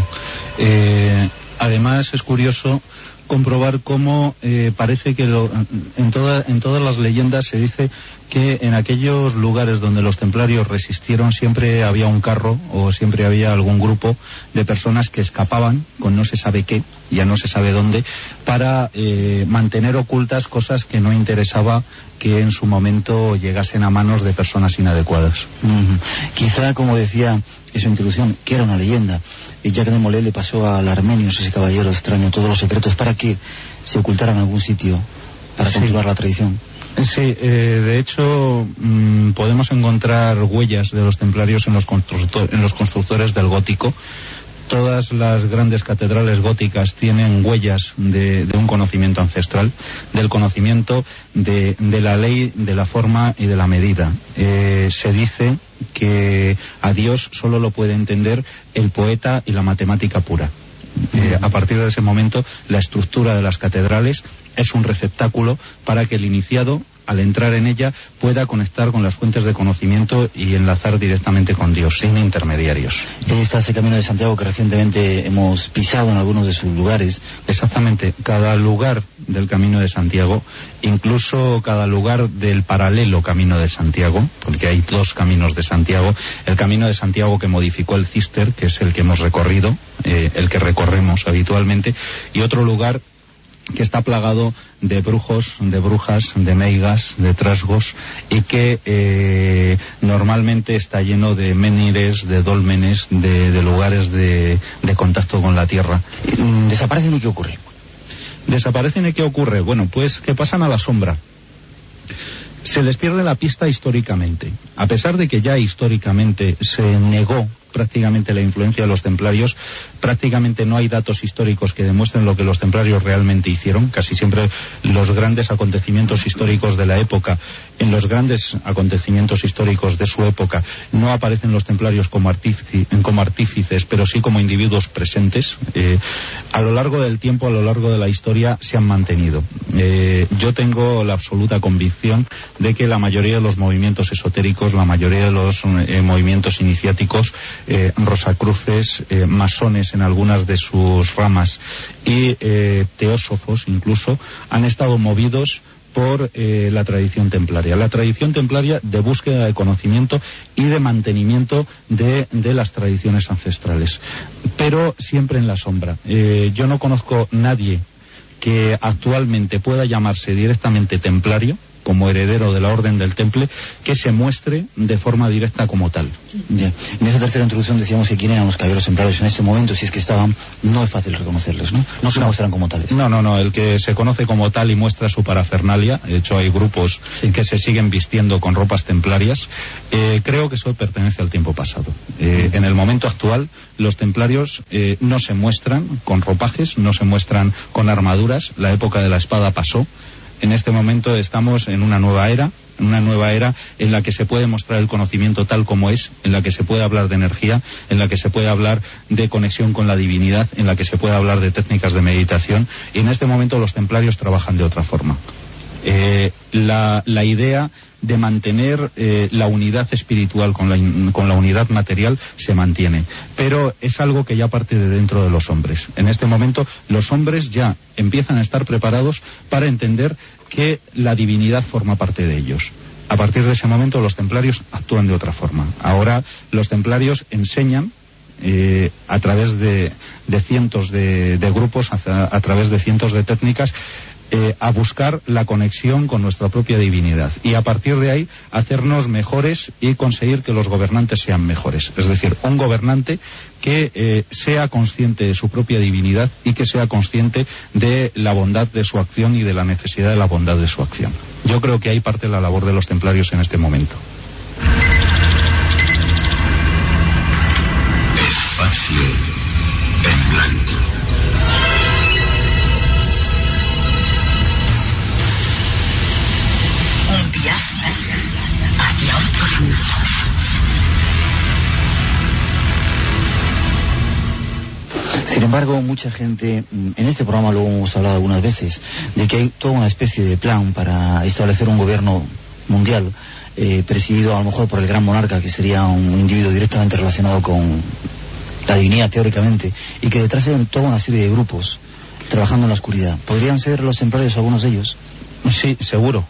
Eh, además es curioso comprobar cómo eh, parece que lo, en, toda, en todas las leyendas se dice que en aquellos lugares donde los templarios resistieron siempre había un carro o siempre había algún grupo de personas que escapaban con no se sabe qué, ya no se sabe dónde, para eh, mantener ocultas cosas que no interesaba que en su momento llegasen a manos de personas inadecuadas. Uh-huh. Quizá, como decía en su introducción, que era una leyenda, y Jacques de Molay le pasó al armenio, ese caballero extraño, todos los secretos para que se ocultaran en algún sitio para sí. continuar la tradición. Sí, eh, de hecho mmm, podemos encontrar huellas de los templarios en los, constructor, en los constructores del gótico. Todas las grandes catedrales góticas tienen huellas de, de un conocimiento ancestral, del conocimiento de, de la ley, de la forma y de la medida. Eh, se dice que a Dios solo lo puede entender el poeta y la matemática pura. Eh, a partir de ese momento, la estructura de las catedrales es un receptáculo para que el iniciado, al entrar en ella, pueda conectar con las fuentes de conocimiento y enlazar directamente con Dios, sin intermediarios. Ahí está ese Camino de Santiago que recientemente hemos pisado en algunos de sus lugares. Exactamente, cada lugar del Camino de Santiago, incluso cada lugar del paralelo Camino de Santiago, porque hay dos caminos de Santiago, el Camino de Santiago que modificó el Cister, que es el que hemos recorrido, eh, el que recorremos habitualmente, y otro lugar que está plagado de brujos, de brujas, de meigas, de trasgos, y que eh, normalmente está lleno de menires, de dólmenes, de, de lugares de, de contacto con la tierra. ¿Desaparecen y qué ocurre? ¿Desaparecen y qué ocurre? Bueno, pues que pasan a la sombra. Se les pierde la pista históricamente. A pesar de que ya históricamente se negó prácticamente la influencia de los templarios, prácticamente no hay datos históricos que demuestren lo que los templarios realmente hicieron. Casi siempre los grandes acontecimientos históricos de la época, en los grandes acontecimientos históricos de su época, no aparecen los templarios como, artífici, como artífices, pero sí como individuos presentes. Eh, a lo largo del tiempo, a lo largo de la historia, se han mantenido. Eh, yo tengo la absoluta convicción de que la mayoría de los movimientos esotéricos, la mayoría de los eh, movimientos iniciáticos, Eh, rosacruces, eh, masones en algunas de sus ramas y eh, teósofos incluso, han estado movidos por eh, la tradición templaria. La tradición templaria de búsqueda de conocimiento y de mantenimiento de, de las tradiciones ancestrales, pero siempre en la sombra. Eh, yo no conozco nadie que actualmente pueda llamarse directamente templario, como heredero de la Orden del Temple, que se muestre de forma directa como tal. Ya. En esa tercera introducción decíamos que quién eran los caballeros templarios en ese momento, si es que estaban, no es fácil reconocerlos, ¿no? No se no. muestran como tales. No, no, no, el que se conoce como tal y muestra su parafernalia, de hecho hay grupos sí. que se siguen vistiendo con ropas templarias, eh, creo que eso pertenece al tiempo pasado. Eh, en el momento actual, los templarios eh, no se muestran con ropajes, no se muestran con armaduras, la época de la espada pasó. En este momento estamos en una nueva era, en una nueva era en la que se puede mostrar el conocimiento tal como es, en la que se puede hablar de energía, en la que se puede hablar de conexión con la divinidad, en la que se puede hablar de técnicas de meditación, y en este momento los templarios trabajan de otra forma. Eh, la, la idea de mantener eh, la unidad espiritual con la, con la unidad material se mantiene, pero es algo que ya parte de dentro de los hombres. En este momento los hombres ya empiezan a estar preparados para entender que la divinidad forma parte de ellos. A partir de ese momento los templarios actúan de otra forma. Ahora los templarios enseñan eh, a través de, de cientos de, de grupos, a, a través de cientos de técnicas, Eh, a buscar la conexión con nuestra propia divinidad y a partir de ahí hacernos mejores y conseguir que los gobernantes sean mejores. Es decir, un gobernante que eh, sea consciente de su propia divinidad y que sea consciente de la bondad de su acción y de la necesidad de la bondad de su acción. Yo creo que ahí parte la labor de los templarios en este momento. Espacio en blanco. Un viaje hacia otros mundos. Sin embargo, mucha gente, en este programa lo hemos hablado algunas veces, de que hay toda una especie de plan para establecer un gobierno mundial, eh, presidido a lo mejor por el gran monarca, que sería un individuo directamente relacionado con la divinidad teóricamente, y que detrás hay toda una serie de grupos trabajando en la oscuridad. ¿Podrían ser los templarios algunos de ellos? Sí, seguro.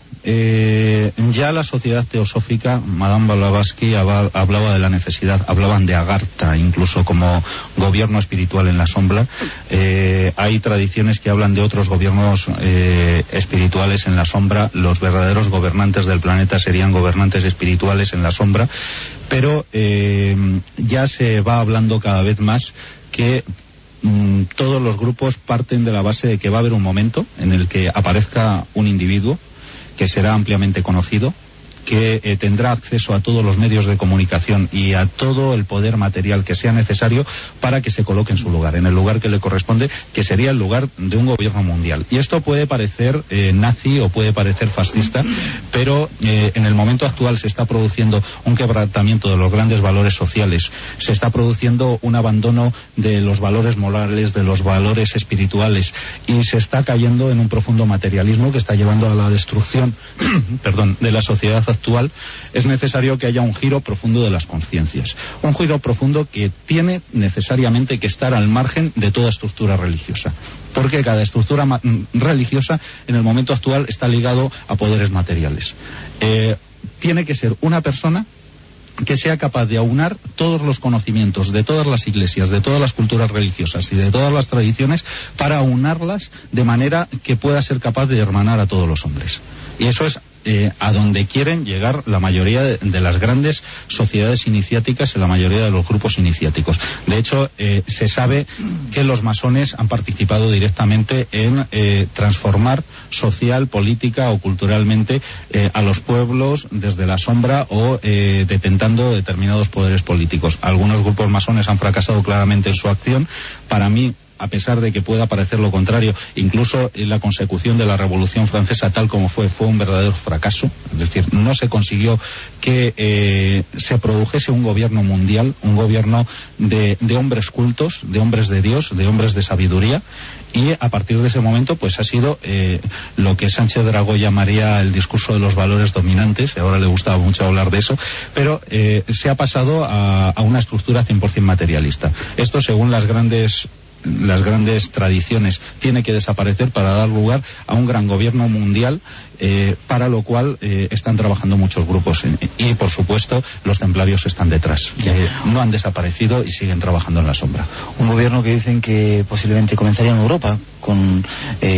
Eh, ya la sociedad teosófica, Madame Blavatsky hablaba de la necesidad, hablaban de Agartha incluso como gobierno espiritual en la sombra. Eh, hay tradiciones que hablan de otros gobiernos eh, espirituales en la sombra. Los verdaderos gobernantes del planeta serían gobernantes espirituales en la sombra, pero eh, ya se va hablando cada vez más que mm, todos los grupos parten de la base de que va a haber un momento en el que aparezca un individuo que será ampliamente conocido, que eh, tendrá acceso a todos los medios de comunicación y a todo el poder material que sea necesario para que se coloque en su lugar, en el lugar que le corresponde, que sería el lugar de un gobierno mundial. Y esto puede parecer eh, nazi o puede parecer fascista, pero eh, en el momento actual se está produciendo un quebrantamiento de los grandes valores sociales, se está produciendo un abandono de los valores morales, de los valores espirituales, y se está cayendo en un profundo materialismo que está llevando a la destrucción perdón, de la sociedad actual. Es necesario que haya un giro profundo de las conciencias, un giro profundo que tiene necesariamente que estar al margen de toda estructura religiosa, porque cada estructura religiosa en el momento actual está ligado a poderes materiales. Eh, tiene que ser una persona que sea capaz de aunar todos los conocimientos de todas las iglesias, de todas las culturas religiosas y de todas las tradiciones, para aunarlas de manera que pueda ser capaz de hermanar a todos los hombres. Y eso es eh, a donde quieren llegar la mayoría de, de las grandes sociedades iniciáticas y la mayoría de los grupos iniciáticos. De hecho, eh, se sabe que los masones han participado directamente en eh, transformar social, política o culturalmente eh, a los pueblos desde la sombra o eh, detentando determinados poderes políticos. Algunos grupos masones han fracasado claramente en su acción. Para mí, a pesar de que pueda parecer lo contrario, incluso la consecución de la Revolución Francesa tal como fue, fue un verdadero fracaso. Es decir, no se consiguió que eh, se produjese un gobierno mundial, un gobierno de, de hombres cultos, de hombres de Dios, de hombres de sabiduría, y a partir de ese momento pues ha sido eh, lo que Sánchez Dragó llamaría el discurso de los valores dominantes, y ahora le gustaba mucho hablar de eso, pero eh, se ha pasado a, a una estructura cien por ciento materialista. Esto, según las grandes las grandes tradiciones, tiene que desaparecer para dar lugar a un gran gobierno mundial, eh, para lo cual eh, están trabajando muchos grupos y, por supuesto, los templarios están detrás. Eh, no han desaparecido y siguen trabajando en la sombra. Un gobierno que dicen que posiblemente comenzaría en Europa, con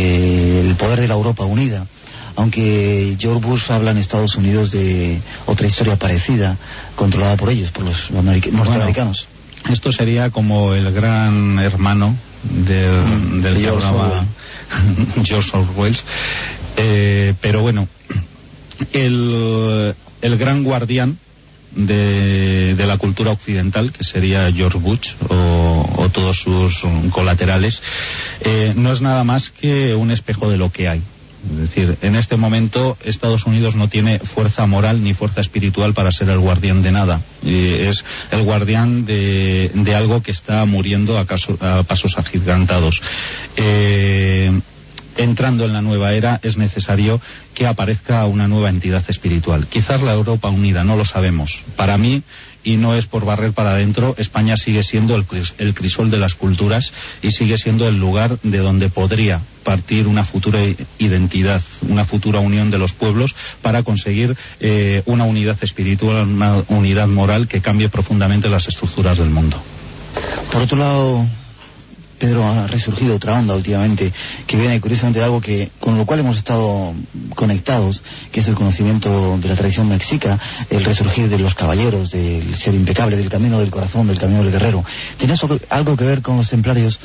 eh, el poder de la Europa unida. Aunque George Bush habla en Estados Unidos de otra historia parecida, controlada por ellos, por los americ- norteamericanos. Bueno, esto sería como el gran hermano de, mm, del que hablaba George Orwell. Eh, pero bueno, el, el gran guardián de, de la cultura occidental, que sería George Bush o, o todos sus colaterales, eh, no es nada más que un espejo de lo que hay. Es decir, en este momento Estados Unidos no tiene fuerza moral ni fuerza espiritual para ser el guardián de nada. Eh, es el guardián de, de algo que está muriendo a, caso, a pasos agigantados. Eh, entrando en la nueva era es necesario que aparezca una nueva entidad espiritual. Quizás la Europa unida, no lo sabemos. Para mí, y no es por barrer para adentro, España sigue siendo el, el crisol de las culturas y sigue siendo el lugar de donde podría partir una futura identidad, una futura unión de los pueblos para conseguir eh, una unidad espiritual, una unidad moral que cambie profundamente las estructuras del mundo. Por otro lado, Pedro, ha resurgido otra onda últimamente que viene curiosamente de algo que con lo cual hemos estado conectados, que es el conocimiento de la tradición mexica, el resurgir de los caballeros, del ser impecable, del camino del corazón, del camino del guerrero. ¿Tiene eso algo que ver con los templarios?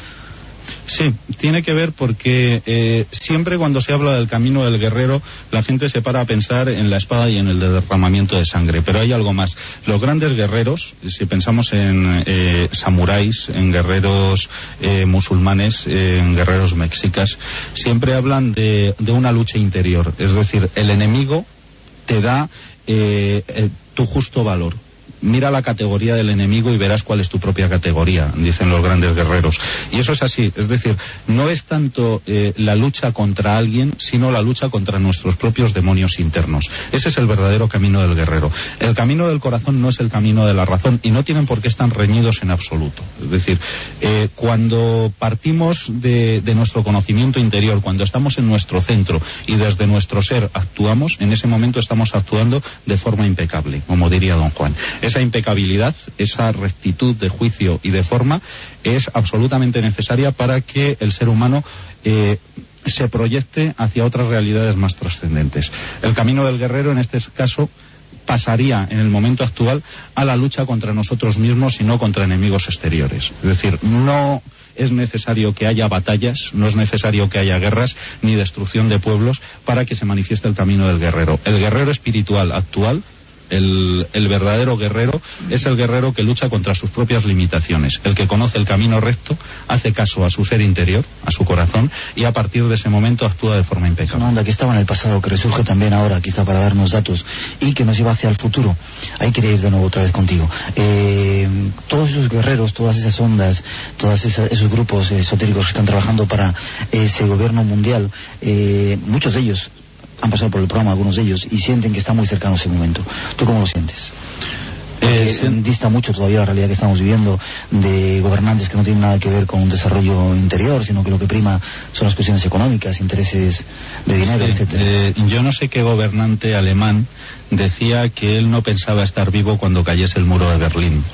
Sí, tiene que ver porque eh, siempre cuando se habla del camino del guerrero, la gente se para a pensar en la espada y en el derramamiento de sangre, pero hay algo más. Los grandes guerreros, si pensamos en eh, samuráis, en guerreros eh, musulmanes, eh, en guerreros mexicas, siempre hablan de, de una lucha interior, es decir, el enemigo te da eh, eh, tu justo valor. Mira la categoría del enemigo y verás cuál es tu propia categoría, dicen los grandes guerreros. Y eso es así, es decir, no es tanto eh, la lucha contra alguien, sino la lucha contra nuestros propios demonios internos. Ese es el verdadero camino del guerrero. El camino del corazón no es el camino de la razón y no tienen por qué estar reñidos en absoluto. Es decir, eh, cuando partimos de, de nuestro conocimiento interior, cuando estamos en nuestro centro y desde nuestro ser actuamos, en ese momento estamos actuando de forma impecable, como diría don Juan. Esa impecabilidad, esa rectitud de juicio y de forma es absolutamente necesaria para que el ser humano eh, se proyecte hacia otras realidades más trascendentes. El camino del guerrero, en este caso, pasaría en el momento actual a la lucha contra nosotros mismos y no contra enemigos exteriores. Es decir, no es necesario que haya batallas, no es necesario que haya guerras ni destrucción de pueblos para que se manifieste el camino del guerrero. El guerrero espiritual actual, El, el verdadero guerrero, es el guerrero que lucha contra sus propias limitaciones, el que conoce el camino recto, hace caso a su ser interior, a su corazón, y a partir de ese momento actúa de forma impecable. Una onda que estaba en el pasado, que resurge también ahora, quizá para darnos datos, y que nos lleva hacia el futuro. Ahí quería ir de nuevo otra vez contigo. Eh, todos esos guerreros, todas esas ondas, todos esos grupos esotéricos que están trabajando para ese gobierno mundial, eh, muchos de ellos han pasado por el programa, algunos de ellos, y sienten que está muy cercano ese momento. ¿Tú cómo lo sientes? Porque eh, sí. dista mucho todavía la realidad que estamos viviendo de gobernantes que no tienen nada que ver con un desarrollo interior, sino que lo que prima son las cuestiones económicas, intereses de dinero, sí, etcétera. Eh, yo no sé qué gobernante alemán decía que él no pensaba estar vivo cuando cayese el muro de Berlín.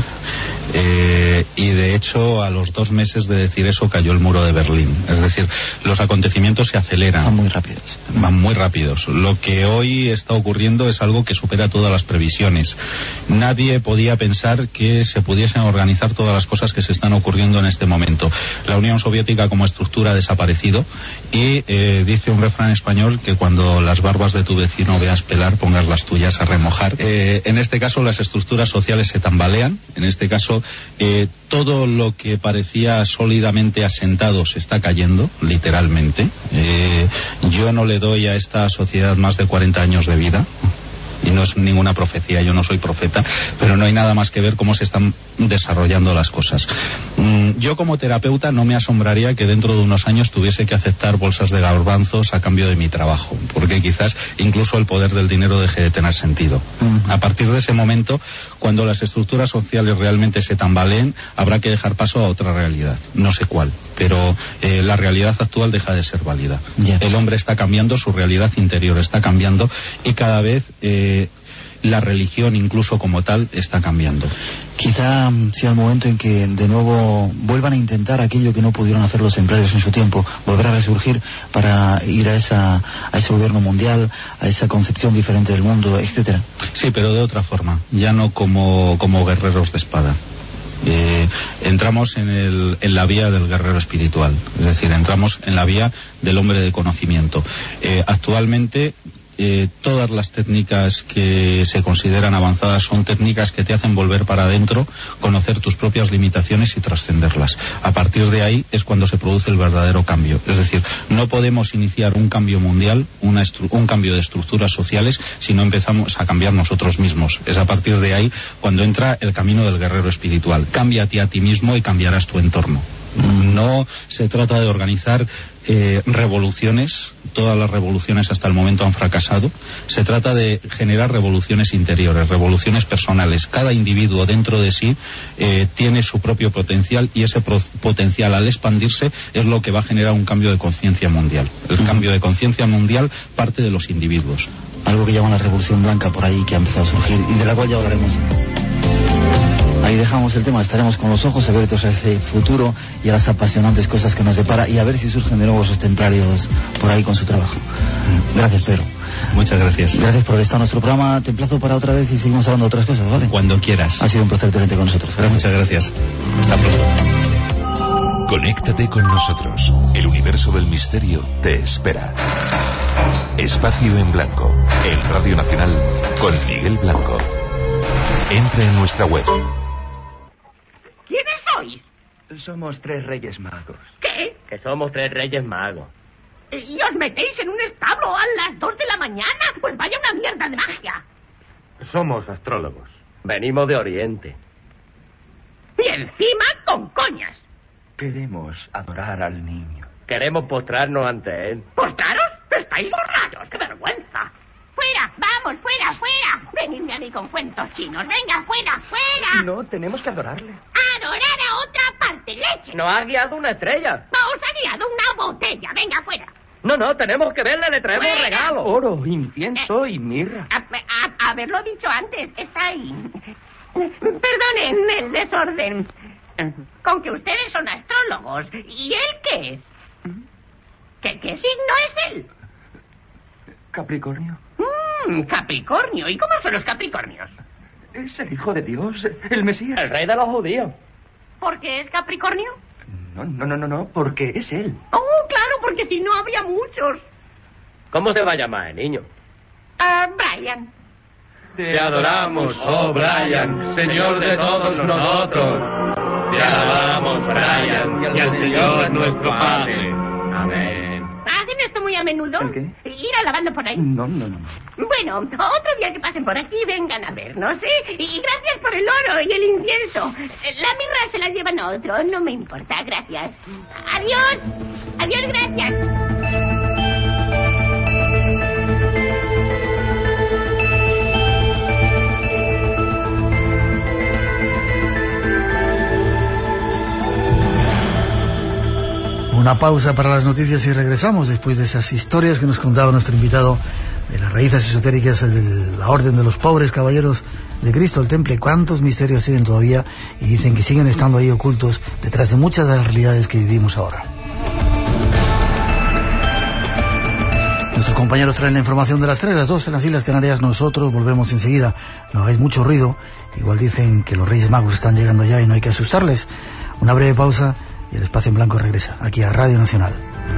Eh, y de hecho a los dos meses de decir eso cayó el muro de Berlín. Es decir, los acontecimientos se aceleran. Van muy rápidos. Van muy rápidos. Lo que hoy está ocurriendo es algo que supera todas las previsiones. Nadie podía pensar que se pudiesen organizar todas las cosas que se están ocurriendo en este momento. La Unión Soviética como estructura ha desaparecido y eh, dice un refrán español que cuando las barbas de tu vecino veas pelar, pongas las tuyas a remojar. Eh, en este caso las estructuras sociales se tambalean. En este caso eh, todo lo que parecía sólidamente asentado se está cayendo, literalmente. Eh, yo no le doy a esta sociedad más de cuarenta años de vida. Y no es ninguna profecía, yo no soy profeta, pero no hay nada más que ver cómo se están desarrollando las cosas. Mm, yo como terapeuta no me asombraría que dentro de unos años tuviese que aceptar bolsas de garbanzos a cambio de mi trabajo, porque quizás incluso el poder del dinero deje de tener sentido. Mm. A partir de ese momento, cuando las estructuras sociales realmente se tambaleen, habrá que dejar paso a otra realidad, no sé cuál, pero eh, la realidad actual deja de ser válida. Yeah. El hombre está cambiando, su realidad interior está cambiando y cada vez eh, la religión incluso como tal está cambiando. Quizá sea el momento en que de nuevo vuelvan a intentar aquello que no pudieron hacer los templarios en su tiempo, volver a resurgir para ir a esa a ese gobierno mundial, a esa concepción diferente del mundo, etcétera. Sí, pero de otra forma, ya no como como guerreros de espada. Eh, entramos en, el, en la vía del guerrero espiritual, es decir, entramos en la vía del hombre de conocimiento. Eh, actualmente Eh, todas las técnicas que se consideran avanzadas son técnicas que te hacen volver para adentro, conocer tus propias limitaciones y trascenderlas. A partir de ahí es cuando se produce el verdadero cambio. Es decir, no podemos iniciar un cambio mundial, una un cambio de estructuras sociales, si no empezamos a cambiar nosotros mismos. Es a partir de ahí cuando entra el camino del guerrero espiritual. Cámbiate a ti mismo y cambiarás tu entorno. No se trata de organizar eh, revoluciones, todas las revoluciones hasta el momento han fracasado. Se trata de generar revoluciones interiores, revoluciones personales. Cada individuo dentro de sí eh, tiene su propio potencial y ese pro- potencial al expandirse es lo que va a generar un cambio de conciencia mundial. El uh-huh. cambio de conciencia mundial parte de los individuos. Algo que llaman la Revolución Blanca por ahí, que ha empezado a surgir y de la cual ya hablaremos. Ahí dejamos el tema, estaremos con los ojos abiertos a ese futuro y a las apasionantes cosas que nos depara y a ver si surgen de nuevo esos templarios por ahí con su trabajo. Gracias, Pedro. Muchas gracias. Gracias por estar en nuestro programa. Te emplazo para otra vez y seguimos hablando de otras cosas, ¿vale? Cuando quieras. Ha sido un placer tenerte con nosotros. Gracias. Muchas gracias. Hasta pronto. Conéctate con nosotros. El universo del misterio te espera. Espacio en Blanco, en Radio Nacional, con Miguel Blanco. Entra en nuestra web. ¿Quiénes sois? Somos tres reyes magos. ¿Qué? Que somos tres reyes magos. ¿Y os metéis en un establo a las dos de la mañana? Pues vaya una mierda de magia. Somos astrólogos. Venimos de Oriente. Y encima con coñas. Queremos adorar al niño. Queremos postrarnos ante él. ¿Postraros? ¡Estáis borrachos! ¡Qué vergüenza! ¡Fuera! ¡Vamos, fuera, fuera! Venidme a mí con cuentos chinos. ¡Venga, fuera, fuera! No, tenemos que adorarle. ¡Adorar a otra parte, leche! Nos ha guiado una estrella. ¡Os ha guiado una botella! ¡Venga, fuera! No, no, tenemos que verle, le traemos ¡Fuera! regalo. Oro, incienso eh, y mirra. A, a, haberlo dicho antes, está ahí. Perdonen el desorden. Con que ustedes son astrólogos. ¿Y él qué es? ¿Qué, qué signo es él? Capricornio. Mm, Capricornio. ¿Y cómo son los Capricornios? Es el hijo de Dios, el Mesías. El rey de los judíos. ¿Por qué es Capricornio? No, no, no, no, no, porque es él. Oh, claro, porque si no habría muchos. ¿Cómo te va a llamar, niño? Ah, uh, Brian. Te adoramos, oh Brian, Señor de todos nosotros. Te alabamos, Brian, y al Señor nuestro Padre. Amén. ¿Hacen esto muy a menudo? ¿El qué? Ir alabando por ahí. No, no, no. Bueno, otro día que pasen por aquí vengan a vernos, ¿eh? Y gracias por el oro y el incienso. La mirra se la llevan a otro, no me importa, gracias. Adiós. Adiós, gracias. Una pausa para las noticias y regresamos después de esas historias que nos contaba nuestro invitado de las raíces esotéricas de la Orden de los Pobres Caballeros de Cristo, el Temple. ¿Cuántos misterios tienen todavía? Y dicen que siguen estando ahí ocultos detrás de muchas de las realidades que vivimos ahora. Nuestros compañeros traen la información de las tres, las dos en las Islas Canarias. Nosotros volvemos enseguida. No hagáis mucho ruido. Igual dicen que los Reyes Magos están llegando ya y no hay que asustarles. Una breve pausa y el Espacio en Blanco regresa aquí a Radio Nacional.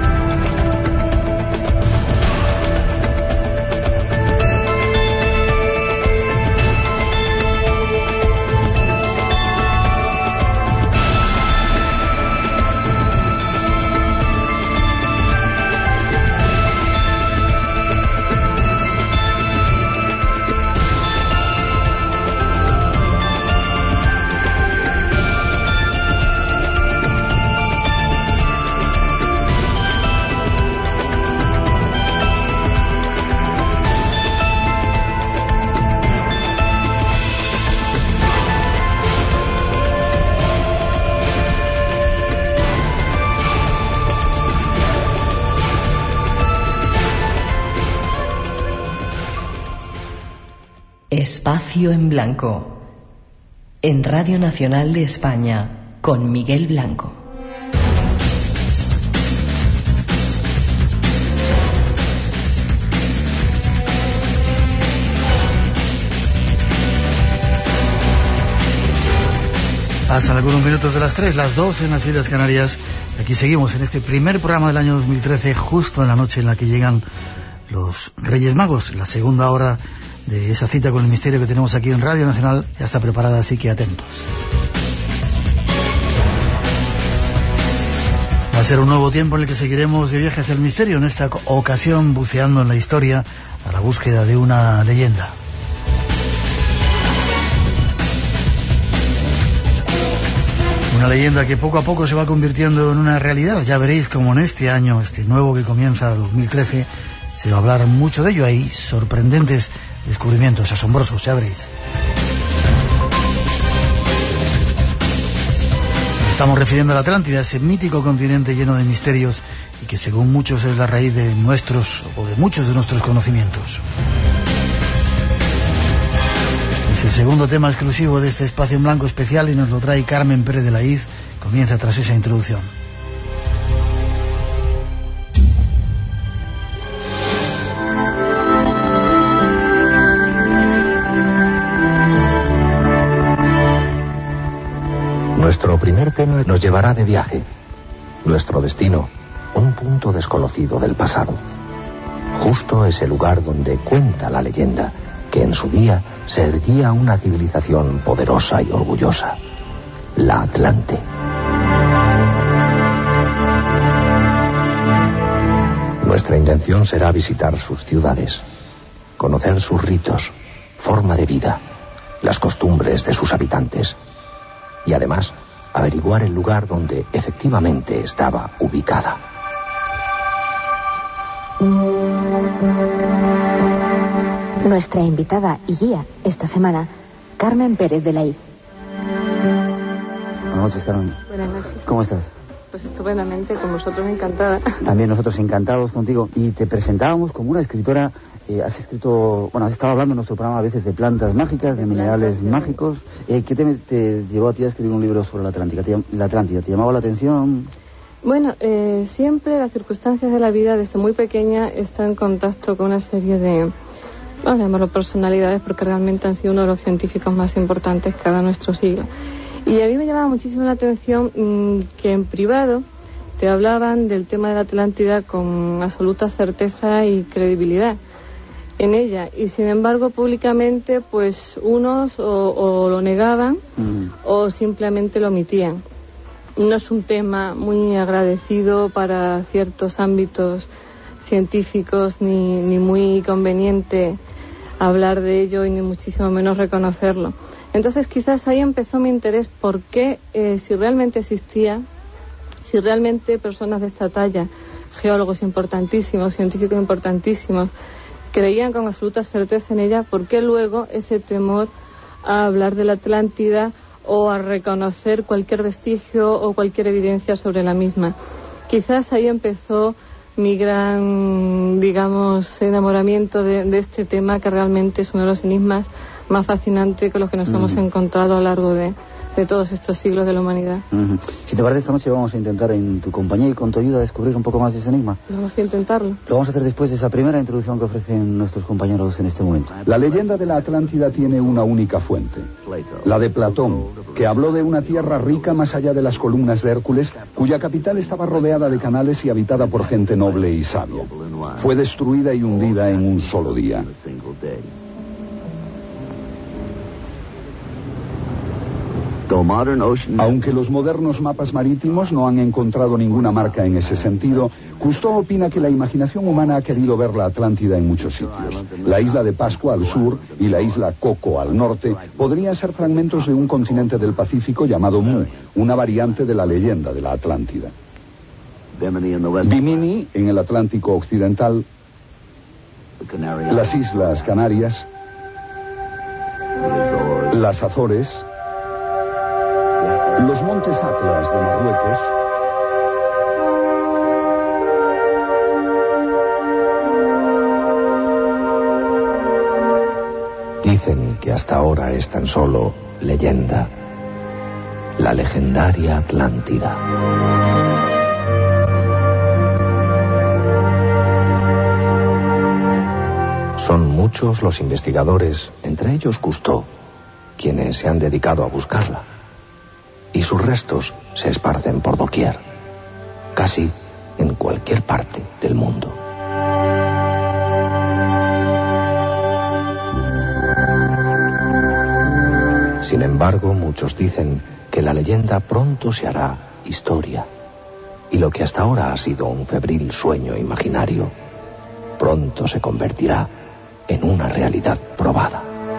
Espacio en Blanco, en Radio Nacional de España, con Miguel Blanco. Pasan algunos minutos de las tres, las dos en las Islas Canarias. Aquí seguimos en este primer programa del año dos mil trece, justo en la noche en la que llegan los Reyes Magos, la segunda hora de esa cita con el misterio que tenemos aquí en Radio Nacional. Ya está preparada, así que atentos. Va a ser un nuevo tiempo en el que seguiremos de viaje hacia el misterio, en esta ocasión buceando en la historia a la búsqueda de una leyenda. Una leyenda que poco a poco se va convirtiendo en una realidad. Ya veréis como en este año, este nuevo que comienza dos mil trece, se va a hablar mucho de ello. Hay sorprendentes descubrimientos, asombrosos, ya veréis. Nos estamos refiriendo a la Atlántida, ese mítico continente lleno de misterios y que según muchos es la raíz de nuestros, o de muchos de nuestros conocimientos. Es el segundo tema exclusivo de este espacio en blanco especial y nos lo trae Carmen Pérez de la Iz. Comienza tras esa introducción. Nuestro primer tema nos llevará de viaje. Nuestro destino, un punto desconocido del pasado. Justo ese lugar donde cuenta la leyenda que en su día se erguía una civilización poderosa y orgullosa, la Atlante. Nuestra intención será visitar sus ciudades, conocer sus ritos, forma de vida, las costumbres de sus habitantes y además averiguar el lugar donde efectivamente estaba ubicada. Nuestra invitada y guía esta semana, Carmen Pérez de la Iz. Buenas noches, Carmen. Buenas noches. ¿Cómo estás? Pues estupendamente, con vosotros encantada. También nosotros encantados contigo. Y te presentábamos como una escritora. Eh, has escrito, bueno, has estado hablando en nuestro programa a veces de plantas mágicas, de, de minerales plantas, mágicos. Eh, ¿Qué te, te llevó a ti a escribir un libro sobre la Atlántida? ¿Te, la Atlántida? ¿Te llamaba la atención? Bueno, eh, siempre las circunstancias de la vida desde muy pequeña está en contacto con una serie de, vamos a llamarlo personalidades, porque realmente han sido uno de los científicos más importantes cada nuestro siglo. Y a mí me llamaba muchísimo la atención mmm, que en privado te hablaban del tema de la Atlántida con absoluta certeza y credibilidad en ella, y sin embargo públicamente pues unos o, o lo negaban mm. o simplemente lo omitían. No es un tema muy agradecido para ciertos ámbitos científicos, ni, ni muy conveniente hablar de ello y ni muchísimo menos reconocerlo. Entonces quizás ahí empezó mi interés, porque eh, si realmente existía, si realmente personas de esta talla, geólogos importantísimos, científicos importantísimos, creían con absoluta certeza en ella, ¿por qué luego ese temor a hablar de la Atlántida o a reconocer cualquier vestigio o cualquier evidencia sobre la misma? Quizás ahí empezó mi gran, digamos, enamoramiento de, de este tema, que realmente es uno de los enigmas más fascinantes con los que nos mm. hemos encontrado a lo largo de, de todos estos siglos de la humanidad. Mm-hmm. Si te parece, esta noche vamos a intentar en tu compañía y con tu ayuda descubrir un poco más de ese enigma. Vamos a intentarlo. Lo vamos a hacer después de esa primera introducción que ofrecen nuestros compañeros en este momento. La leyenda de la Atlántida tiene una única fuente, la de Platón, que habló de una tierra rica más allá de las columnas de Hércules, cuya capital estaba rodeada de canales y habitada por gente noble y sabia. Fue destruida y hundida en un solo día. Aunque los modernos mapas marítimos no han encontrado ninguna marca en ese sentido, Cousteau opina que la imaginación humana ha querido ver la Atlántida en muchos sitios. La isla de Pascua al sur y la isla Coco al norte podrían ser fragmentos de un continente del Pacífico llamado Mu, una variante de la leyenda de la Atlántida. Bimini, en el Atlántico occidental, las Islas Canarias, las Azores, los montes Atlas de Marruecos, dicen que hasta ahora es tan solo leyenda, la legendaria Atlántida. Son muchos los investigadores, entre ellos Cousteau, quienes se han dedicado a buscarla. Y sus restos se esparcen por doquier, casi en cualquier parte del mundo. Sin embargo, muchos dicen que la leyenda pronto se hará historia, y lo que hasta ahora ha sido un febril sueño imaginario, pronto se convertirá en una realidad probada.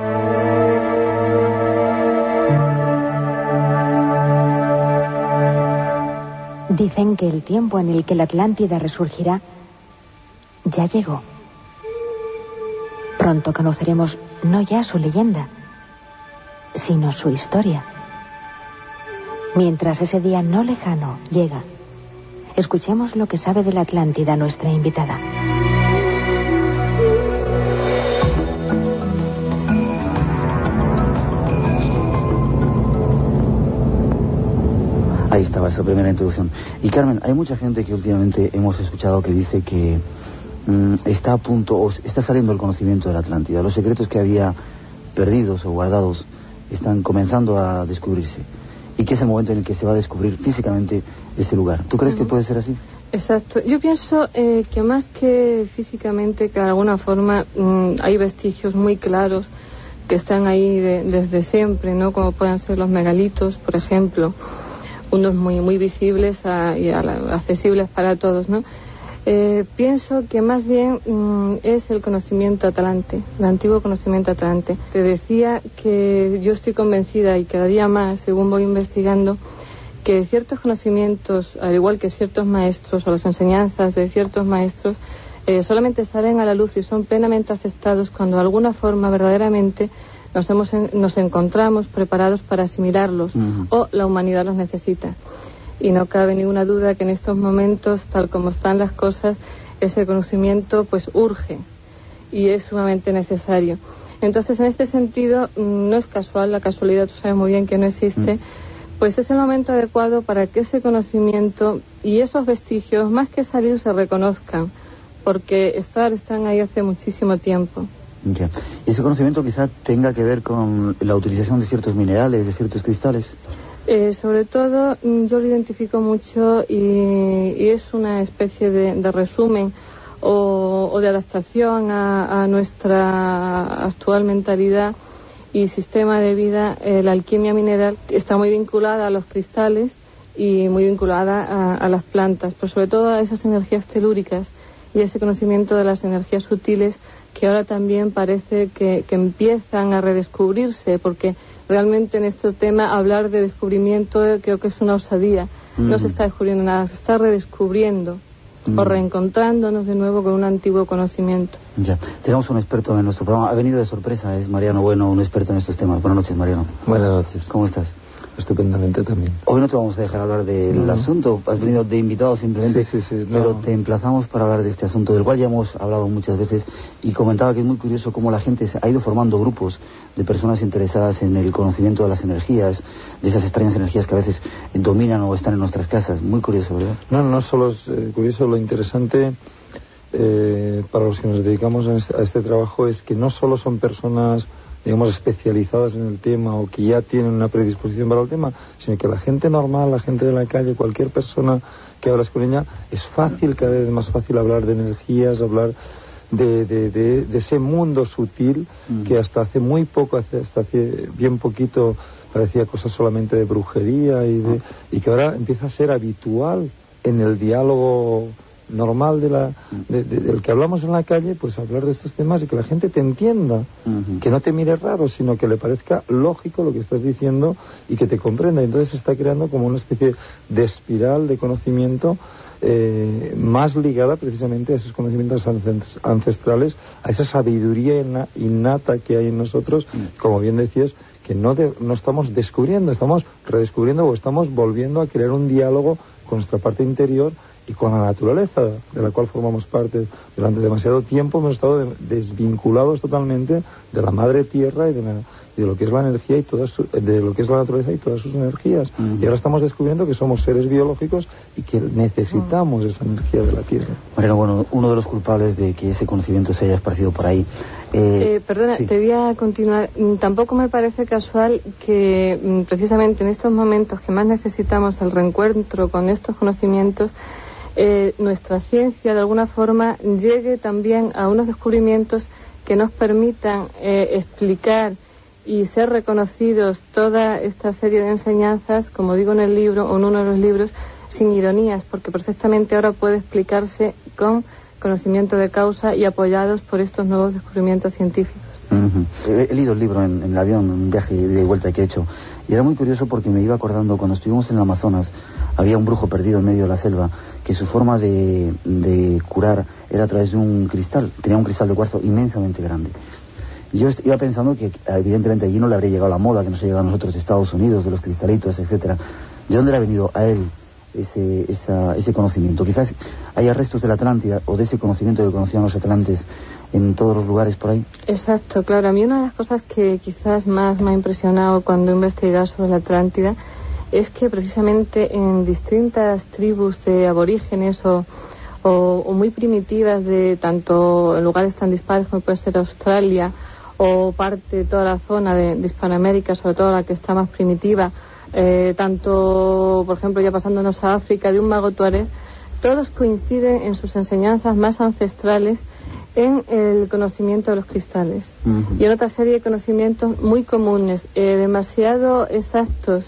Dicen que el tiempo en el que la Atlántida resurgirá ya llegó. Pronto conoceremos no ya su leyenda, sino su historia. Mientras ese día no lejano llega, escuchemos lo que sabe de la Atlántida nuestra invitada. Ahí estaba esa primera introducción. Y Carmen, hay mucha gente que últimamente hemos escuchado que dice que mmm, está a punto, o está saliendo el conocimiento de la Atlántida. Los secretos que había perdidos o guardados están comenzando a descubrirse. Y que es el momento en el que se va a descubrir físicamente ese lugar. ¿Tú crees uh-huh. que puede ser así? Exacto. Yo pienso eh, que más que físicamente, que de alguna forma mmm, hay vestigios muy claros que están ahí de, desde siempre, ¿no? Como pueden ser los megalitos, por ejemplo, unos muy muy visibles a, y a la, accesibles para todos, ¿no? Eh, pienso que más bien mmm, es el conocimiento atlante, el antiguo conocimiento atlante. Te decía que yo estoy convencida, y cada día más, según voy investigando, que ciertos conocimientos, al igual que ciertos maestros o las enseñanzas de ciertos maestros, eh, solamente salen a la luz y son plenamente aceptados cuando de alguna forma verdaderamente nos, hemos en, nos encontramos preparados para asimilarlos uh-huh. o la humanidad los necesita. Y no cabe ninguna duda que en estos momentos, tal como están las cosas, ese conocimiento pues urge y es sumamente necesario. Entonces, en este sentido, no es casual, la casualidad tú sabes muy bien que no existe, pues es el momento adecuado para que ese conocimiento y esos vestigios, más que salir, se reconozcan, porque estar, están ahí hace muchísimo tiempo. Ya. ¿Y ese conocimiento quizá tenga que ver con la utilización de ciertos minerales, de ciertos cristales? Eh, sobre todo yo lo identifico mucho y, y es una especie de, de resumen o, o de adaptación a, a nuestra actual mentalidad y sistema de vida. Eh, la alquimia mineral está muy vinculada a los cristales y muy vinculada a, a las plantas, pero sobre todo a esas energías telúricas y ese conocimiento de las energías sutiles que ahora también parece que, que empiezan a redescubrirse, porque realmente en este tema hablar de descubrimiento creo que es una osadía. Mm. No se está descubriendo nada, se está redescubriendo mm. o reencontrándonos de nuevo con un antiguo conocimiento. Ya, tenemos un experto en nuestro programa, ha venido de sorpresa, es Mariano Bueno, un experto en estos temas. Buenas noches, Mariano. Buenas noches. ¿Cómo estás? Estupendamente también. Hoy no te vamos a dejar hablar del no. asunto, has venido de invitado simplemente, sí, sí, sí, pero no. te emplazamos para hablar de este asunto, del cual ya hemos hablado muchas veces, y comentaba que es muy curioso cómo la gente ha ido formando grupos de personas interesadas en el conocimiento de las energías, de esas extrañas energías que a veces dominan o están en nuestras casas. Muy curioso, ¿verdad? No, no solo es eh, curioso, lo interesante eh, para los que nos dedicamos a este, a este trabajo es que no solo son personas, digamos, especializadas en el tema o que ya tienen una predisposición para el tema, sino que la gente normal, la gente de la calle, cualquier persona que hablas con ella, es fácil, cada vez más fácil hablar de energías, hablar de, de, de, de ese mundo sutil mm. que hasta hace muy poco, hasta hace bien poquito, parecía cosas solamente de brujería y, de, y que ahora empieza a ser habitual en el diálogo normal de la de, de, del que hablamos en la calle, pues hablar de estos temas y que la gente te entienda, uh-huh. que no te mire raro, sino que le parezca lógico lo que estás diciendo y que te comprenda. Entonces se está creando como una especie de espiral de conocimiento eh, más ligada precisamente a esos conocimientos ancestrales, a esa sabiduría innata que hay en nosotros, uh-huh. como bien decías, que no, de, no estamos descubriendo, estamos redescubriendo o estamos volviendo a crear un diálogo con nuestra parte interior y con la naturaleza, de la cual formamos parte. Durante demasiado tiempo hemos estado de, desvinculados totalmente de la madre tierra y de, la, de lo que es la energía y todas su, de lo que es la naturaleza y todas sus energías. Uh-huh. Y ahora estamos descubriendo que somos seres biológicos y que necesitamos uh-huh. esa energía de la tierra. Mariano, bueno, uno de los culpables de que ese conocimiento se haya esparcido por ahí. Eh, eh, perdona, sí. te voy a continuar. Tampoco me parece casual que precisamente en estos momentos que más necesitamos el reencuentro con estos conocimientos, Eh, nuestra ciencia de alguna forma llegue también a unos descubrimientos que nos permitan eh, explicar y ser reconocidos toda esta serie de enseñanzas, como digo en el libro o en uno de los libros, sin ironías, porque perfectamente ahora puede explicarse con conocimiento de causa y apoyados por estos nuevos descubrimientos científicos. Uh-huh. He, he leído el libro en, en el avión, un viaje de vuelta que he hecho, y era muy curioso porque me iba acordando cuando estuvimos en el Amazonas. Había un brujo perdido en medio de la selva que su forma de, de curar era a través de un cristal. Tenía un cristal de cuarzo inmensamente grande. Y yo iba pensando que evidentemente allí no le habría llegado la moda que nos ha llegado a nosotros de Estados Unidos, de los cristalitos, etcétera. ¿De dónde le ha venido a él ese, esa, ese conocimiento? Quizás haya restos de la Atlántida o de ese conocimiento que conocían los atlantes en todos los lugares por ahí. Exacto, claro. A mí una de las cosas que quizás más me ha impresionado cuando he investigado sobre la Atlántida es que precisamente en distintas tribus de aborígenes o, o, o muy primitivas, de tanto en lugares tan dispares como puede ser Australia o parte de toda la zona de, de Hispanoamérica, sobre todo la que está más primitiva, eh, tanto, por ejemplo, ya pasándonos a África, de un mago tuareg, todos coinciden en sus enseñanzas más ancestrales en el conocimiento de los cristales. Uh-huh. Y en otra serie de conocimientos muy comunes, eh, demasiado exactos,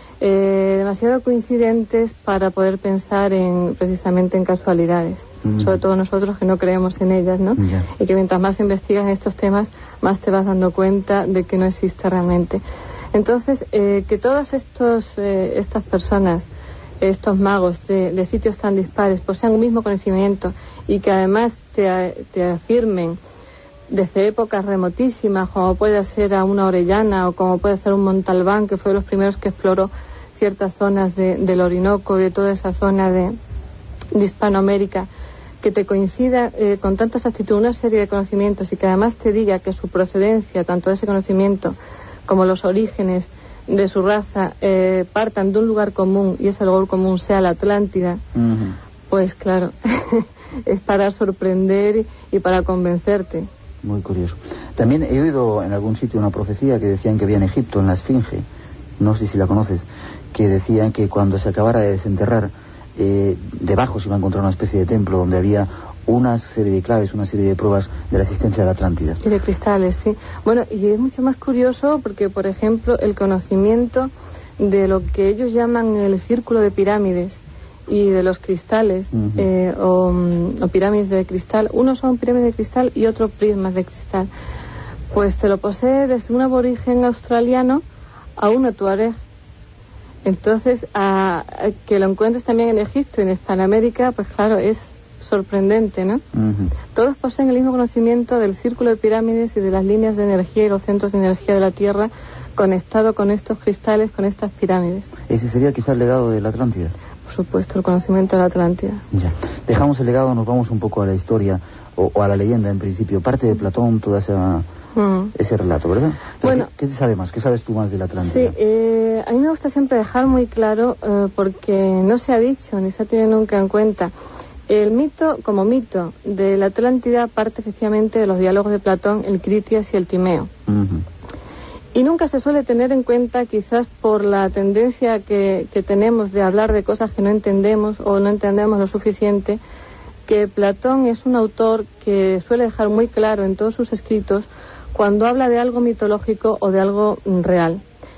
eh, demasiado coincidentes para poder pensar en precisamente en casualidades. Uh-huh. Sobre todo nosotros que no creemos en ellas, ¿no? Yeah. Y que mientras más investigas en estos temas, más te vas dando cuenta de que no existe realmente. Entonces, eh, que todas estos, eh, estas personas, estos magos de, de sitios tan dispares, posean un mismo conocimiento y que además te, te afirmen desde épocas remotísimas, como puede ser a una Orellana o como puede ser un Montalbán, que fue de los primeros que exploró ciertas zonas de, del Orinoco y de toda esa zona de, de Hispanoamérica, que te coincida eh, con tanta exactitud una serie de conocimientos y que además te diga que su procedencia, tanto de ese conocimiento como los orígenes de su raza, eh, partan de un lugar común y ese lugar común sea la Atlántida, uh-huh. Pues claro, es para sorprender y para convencerte. Muy curioso. También he oído en algún sitio una profecía que decían que había en Egipto, en la Esfinge, no sé si la conoces, que decían que cuando se acabara de desenterrar, eh, debajo se iba a encontrar una especie de templo donde había una serie de claves, una serie de pruebas de la existencia de la Atlántida. Y de cristales, sí. Bueno, y es mucho más curioso porque, por ejemplo, el conocimiento de lo que ellos llaman el círculo de pirámides y de los cristales, uh-huh. eh, o, o pirámides de cristal, unos son pirámides de cristal y otros prismas de cristal, pues te lo posee desde un aborigen australiano a una tuareg. Entonces, a, a que lo encuentres también en Egipto y en Hispanoamérica, pues claro, es sorprendente, ¿no? Uh-huh. Todos poseen el mismo conocimiento del círculo de pirámides y de las líneas de energía y los centros de energía de la Tierra conectado con estos cristales, con estas pirámides. ¿Ese sería quizá el legado de la Atlántida? Por supuesto, el conocimiento de la Atlántida. Ya. Dejamos el legado, nos vamos un poco a la historia o, o a la leyenda en principio. Parte de Platón, toda esa... Mm. ese relato, ¿verdad? Bueno, ¿qué, ¿qué se sabe más? ¿Qué sabes tú más de la Atlántida? Sí, eh, a mí me gusta siempre dejar muy claro, eh, porque no se ha dicho ni se ha tenido nunca en cuenta. El mito, como mito, de la Atlántida parte efectivamente de los diálogos de Platón, el Critias y el Timeo. Uh-huh. Y nunca se suele tener en cuenta, quizás por la tendencia que, que tenemos de hablar de cosas que no entendemos o no entendemos lo suficiente, que Platón es un autor que suele dejar muy claro en todos sus escritos cuando habla de algo mitológico o de algo real.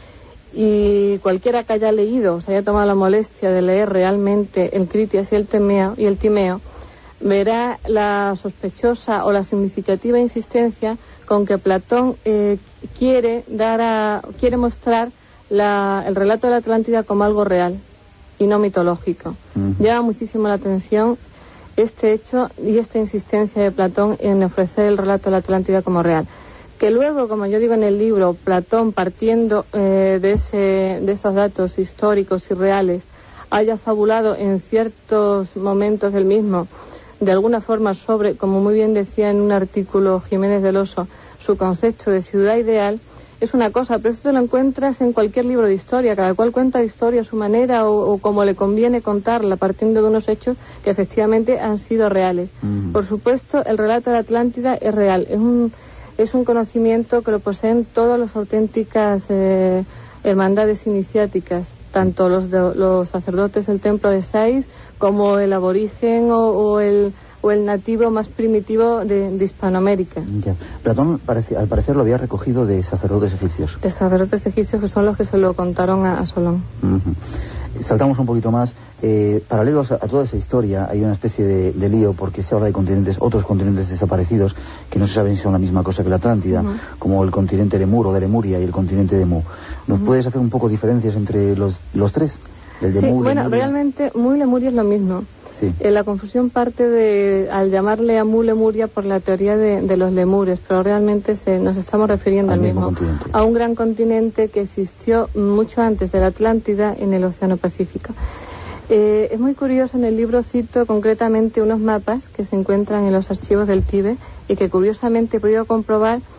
Y cualquiera que haya leído, o se haya tomado la molestia de leer realmente el Critias y el Timeo, y el Timeo, verá la sospechosa o la significativa insistencia con que Platón eh, quiere dar a, quiere mostrar la, el relato de la Atlántida como algo real y no mitológico. Uh-huh. Llama muchísimo la atención este hecho y esta insistencia de Platón en ofrecer el relato de la Atlántida como real. Que luego, como yo digo en el libro, Platón, partiendo eh, de, ese, de esos datos históricos y reales, haya fabulado en ciertos momentos del mismo, de alguna forma sobre, como muy bien decía en un artículo Jiménez del Oso, su concepto de ciudad ideal, es una cosa, pero esto lo encuentras en cualquier libro de historia, cada cual cuenta la historia a su manera o, o como le conviene contarla, partiendo de unos hechos que efectivamente han sido reales. Mm. Por supuesto, el relato de la Atlántida es real, es un... Es un conocimiento que lo poseen todas las auténticas eh, hermandades iniciáticas, tanto los, de, los sacerdotes del templo de Sais como el aborigen o, o, el, o el nativo más primitivo de, de Hispanoamérica. Ya. Platón, parece, al parecer, lo había recogido de sacerdotes egipcios. De sacerdotes egipcios, que son los que se lo contaron a, a Solón. Uh-huh. Saltamos un poquito más. Eh, paralelos a, a toda esa historia hay una especie de, de lío porque se habla de continentes, otros continentes desaparecidos que no se saben si son la misma cosa que la Atlántida, uh-huh. como el continente Lemur o de Lemuria y el continente de Mu. ¿Nos uh-huh. puedes hacer un poco diferencias entre los, los tres? El de sí, Mu, bueno, Lemuria. Realmente Mu y Lemuria es lo mismo. Sí. Eh, la confusión parte de al llamarle a Mu Lemuria por la teoría de, de los lemures, pero realmente se, nos estamos refiriendo al, al mismo, mismo a un gran continente que existió mucho antes de la Atlántida en el Océano Pacífico. Eh, es muy curioso, en el libro cito concretamente unos mapas que se encuentran en los archivos del Tíbet y que curiosamente he podido comprobar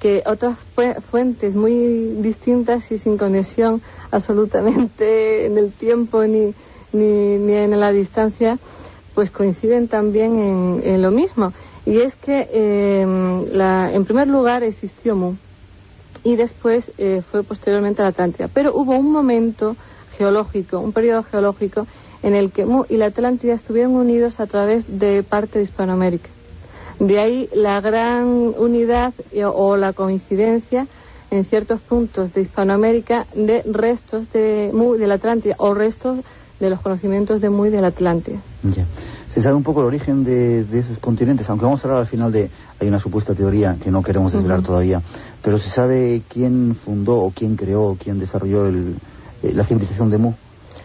que otras fuentes muy distintas y sin conexión absolutamente en el tiempo ni, ni, ni en la distancia, pues coinciden también en, en lo mismo. Y es que, eh, la, en primer lugar, existió Mu, y después eh, fue posteriormente la Atlántida. Pero hubo un momento geológico, un periodo geológico, en el que Mu y la Atlántida estuvieron unidos a través de parte de Hispanoamérica. De ahí la gran unidad eh, o la coincidencia en ciertos puntos de Hispanoamérica de restos de Mu de la Atlántida o restos de los conocimientos de Mu y de la Atlántida. Ya. Se sabe un poco el origen de, de esos continentes, aunque vamos a hablar al final de... Hay una supuesta teoría que no queremos desvelar uh-huh. todavía, pero ¿se sabe quién fundó o quién creó o quién desarrolló el, eh, la civilización de Mu?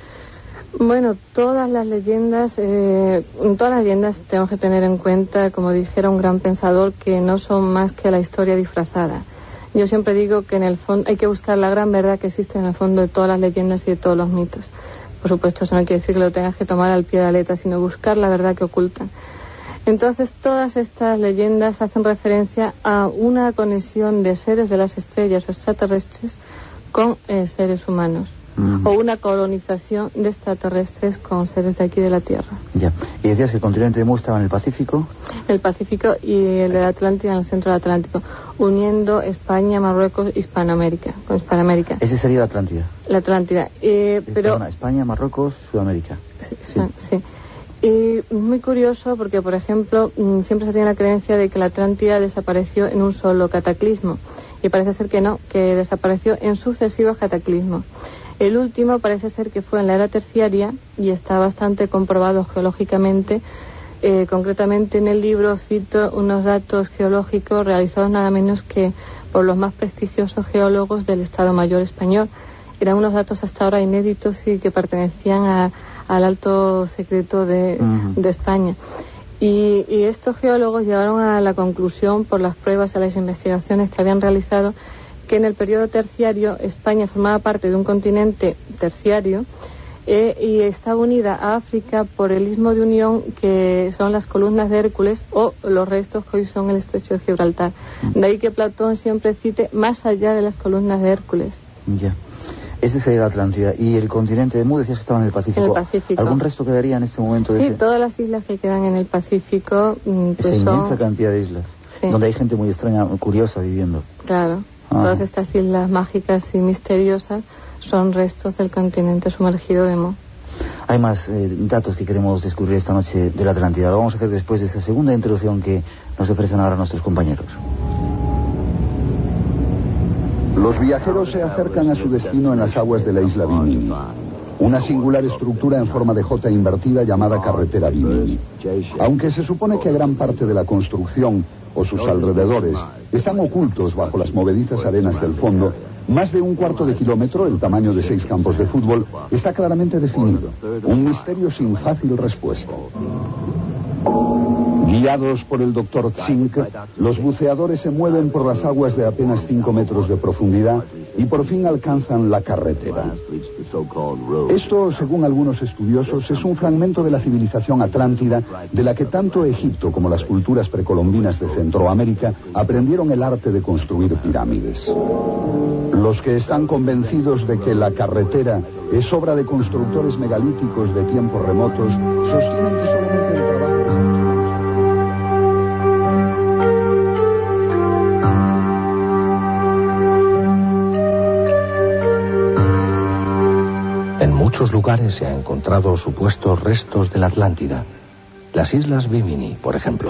Bueno, todas las leyendas, eh, todas las leyendas tenemos que tener en cuenta, como dijera un gran pensador, que no son más que la historia disfrazada. Yo siempre digo que en el fondo hay que buscar la gran verdad que existe en el fondo de todas las leyendas y de todos los mitos. Por supuesto, eso no quiere decir que lo tengas que tomar al pie de la letra, sino buscar la verdad que ocultan. Entonces, todas estas leyendas hacen referencia a una conexión de seres de las estrellas o extraterrestres con eh, seres humanos. Uh-huh. O una colonización de extraterrestres con seres de aquí de la Tierra. Ya. ¿Y decías que el continente de Mu estaba en el Pacífico? El Pacífico y el de la Atlántida en el centro del Atlántico, uniendo España, Marruecos, Hispanoamérica, con Hispanoamérica. Ese sería la Atlántida. La Atlántida. Eh, pero Perdona, España, Marruecos, Sudamérica. Sí. sí. sí. Y muy curioso porque, por ejemplo, siempre se tiene la creencia de que la Atlántida desapareció en un solo cataclismo. Y parece ser que no, que desapareció en sucesivos cataclismos. El último parece ser que fue en la era terciaria y está bastante comprobado geológicamente. Eh, concretamente en el libro cito unos datos geológicos realizados nada menos que por los más prestigiosos geólogos del Estado Mayor español. Eran unos datos hasta ahora inéditos y que pertenecían a, al alto secreto de, uh-huh. de España. Y, y estos geólogos llegaron a la conclusión, por las pruebas y las investigaciones que habían realizado, que en el periodo terciario España formaba parte de un continente terciario eh, y estaba unida a África por el istmo de unión que son las columnas de Hércules o los restos que hoy son el estrecho de Gibraltar. De ahí que Platón siempre cite más allá de las columnas de Hércules. Ya. Ese sería la Atlántida. ¿Y el continente de Mu decías que estaba en el Pacífico? En el Pacífico. ¿Algún resto quedaría en este momento? Sí, de ese? Todas las islas que quedan en el Pacífico pues esa son... inmensa cantidad de islas, sí. Donde hay gente muy extraña, curiosa viviendo. Claro. Ah. Todas estas islas mágicas y misteriosas son restos del continente sumergido de Mu. Hay más eh, datos que queremos descubrir esta noche de la Atlántida. Lo vamos a hacer después de esa segunda introducción que nos ofrecen ahora nuestros compañeros. Los viajeros se acercan a su destino en las aguas de la isla Bimini, una singular estructura en forma de J invertida llamada carretera Bimini. Aunque se supone que gran parte de la construcción o sus alrededores están ocultos bajo las movedizas arenas del fondo, más de un cuarto de kilómetro, el tamaño de seis campos de fútbol, está claramente definido. Un misterio sin fácil respuesta. Guiados por el doctor Zink, los buceadores se mueven por las aguas de apenas cinco metros de profundidad y por fin alcanzan la carretera. Esto, según algunos estudiosos, es un fragmento de la civilización atlántida de la que tanto Egipto como las culturas precolombinas de Centroamérica aprendieron el arte de construir pirámides. Los que están convencidos de que la carretera es obra de constructores megalíticos de tiempos remotos sostienen que solamente el trabajo de... En muchos lugares se han encontrado supuestos restos de la Atlántida. Las islas Bimini, por ejemplo.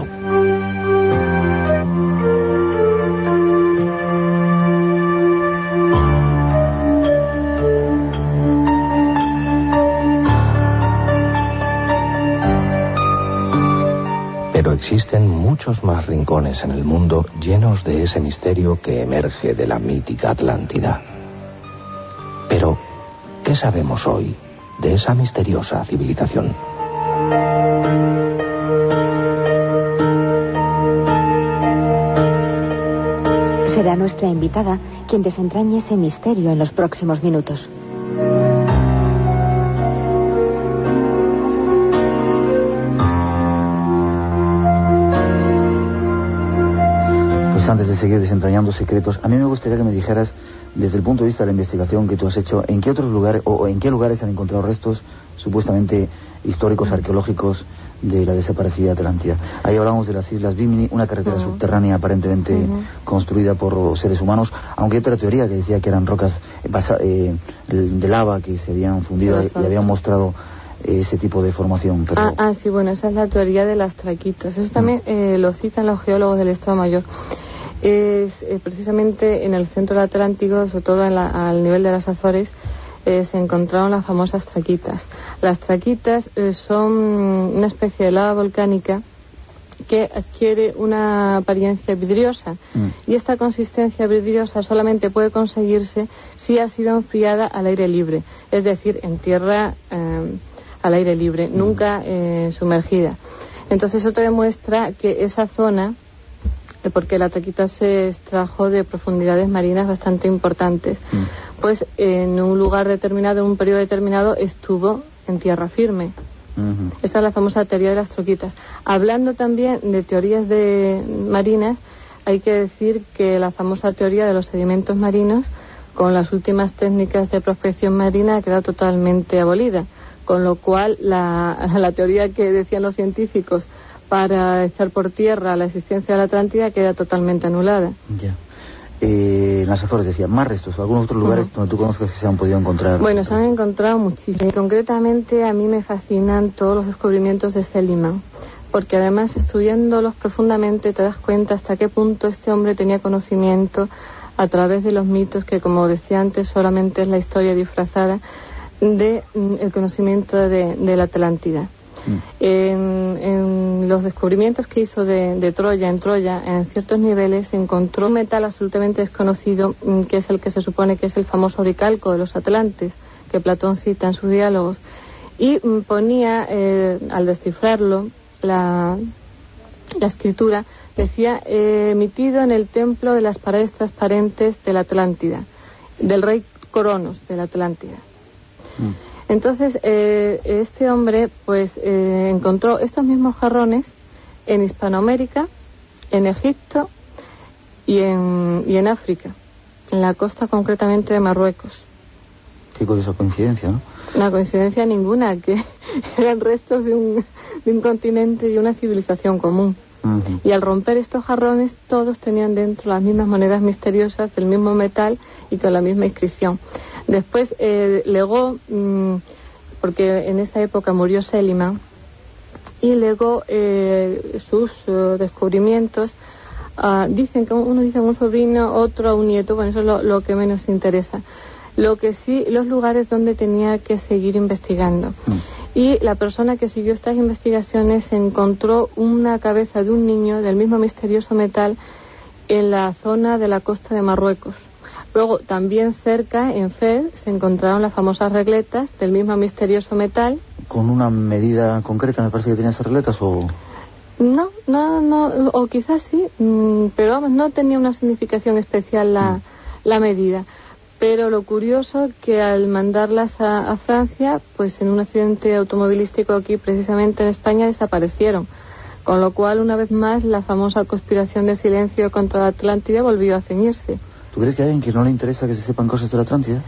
Pero existen muchos más rincones en el mundo llenos de ese misterio que emerge de la mítica Atlántida. Pero ¿qué sabemos hoy de esa misteriosa civilización? Será nuestra invitada quien desentrañe ese misterio en los próximos minutos. Pues Pues antes de seguir desentrañando secretos, a mí me gustaría que me dijeras, desde el punto de vista de la investigación que tú has hecho, ¿en qué otros lugares o, o en qué lugares han encontrado restos supuestamente históricos, arqueológicos de la desaparecida Atlántida? Ahí hablamos de las Islas Bimini, una carretera uh-huh. subterránea aparentemente uh-huh. construida por seres humanos, aunque hay otra teoría que decía que eran rocas eh, de lava que se habían fundido y habían mostrado ese tipo de formación. Pero... Ah, ah, sí, bueno, esa es la teoría de las traquitas. Eso también uh-huh. eh, lo citan los geólogos del Estado Mayor. Es eh, precisamente en el centro del Atlántico, sobre todo en la, al nivel de las Azores, eh, se encontraron las famosas traquitas. Las traquitas eh, son una especie de lava volcánica que adquiere una apariencia vidriosa mm. y esta consistencia vidriosa solamente puede conseguirse si ha sido enfriada al aire libre, es decir, en tierra eh, al aire libre, mm. nunca eh, sumergida. Entonces eso te demuestra que esa zona, porque la traquita se extrajo de profundidades marinas bastante importantes, mm. pues en un lugar determinado, en un periodo determinado, estuvo en tierra firme. Uh-huh. Esa es la famosa teoría de las troquitas. Hablando también de teorías de marinas, hay que decir que la famosa teoría de los sedimentos marinos, con las últimas técnicas de prospección marina, ha quedado totalmente abolida, con lo cual la, la teoría que decían los científicos para echar por tierra la existencia de la Atlántida queda totalmente anulada. Ya. Eh, en las Azores decía, más restos, algunos otros lugares uh-huh. donde tú conozcas que se han podido encontrar. Bueno, se han encontrado muchísimos. Concretamente a mí me fascinan todos los descubrimientos de Schliemann, porque además estudiándolos profundamente te das cuenta hasta qué punto este hombre tenía conocimiento a través de los mitos, que como decía antes solamente es la historia disfrazada de mm, el conocimiento de, de la Atlántida. En, en los descubrimientos que hizo de, de Troya, en Troya, en ciertos niveles, encontró un metal absolutamente desconocido, que es el que se supone que es el famoso oricalco de los atlantes, que Platón cita en sus diálogos, y ponía, eh, al descifrarlo, la, la escritura, decía, eh, emitido en el templo de las paredes transparentes de la Atlántida, del rey Cronos de la Atlántida. Mm. Entonces, eh, este hombre pues eh, encontró estos mismos jarrones en Hispanoamérica, en Egipto y en, y en África, en la costa concretamente de Marruecos. Qué curiosa coincidencia, ¿no? Una coincidencia ninguna, que eran restos de un, de un continente y de una civilización común. Uh-huh. Y al romper estos jarrones, todos tenían dentro las mismas monedas misteriosas, del mismo metal y con la misma inscripción. Después eh, legó, mmm, porque en esa época murió Schliemann, y legó eh, sus uh, descubrimientos. Uh, dicen que uno dice a un sobrino, otro a un nieto, bueno, eso es lo, lo que menos interesa. Lo que sí, los lugares donde tenía que seguir investigando. Mm. Y la persona que siguió estas investigaciones encontró una cabeza de un niño del mismo misterioso metal en la zona de la costa de Marruecos. Luego, también cerca, en Fez, se encontraron las famosas regletas del mismo misterioso metal. ¿Con una medida concreta me parece que tenían esas regletas o...? No, no, no, o quizás sí, pero vamos, no tenía una significación especial la, mm. la medida. Pero lo curioso que al mandarlas a, a Francia, pues en un accidente automovilístico aquí, precisamente en España, desaparecieron. Con lo cual, una vez más, la famosa conspiración de silencio contra la Atlántida volvió a ceñirse. ¿Tú crees que hay alguien que no le interesa que se sepan cosas de la Atlántida?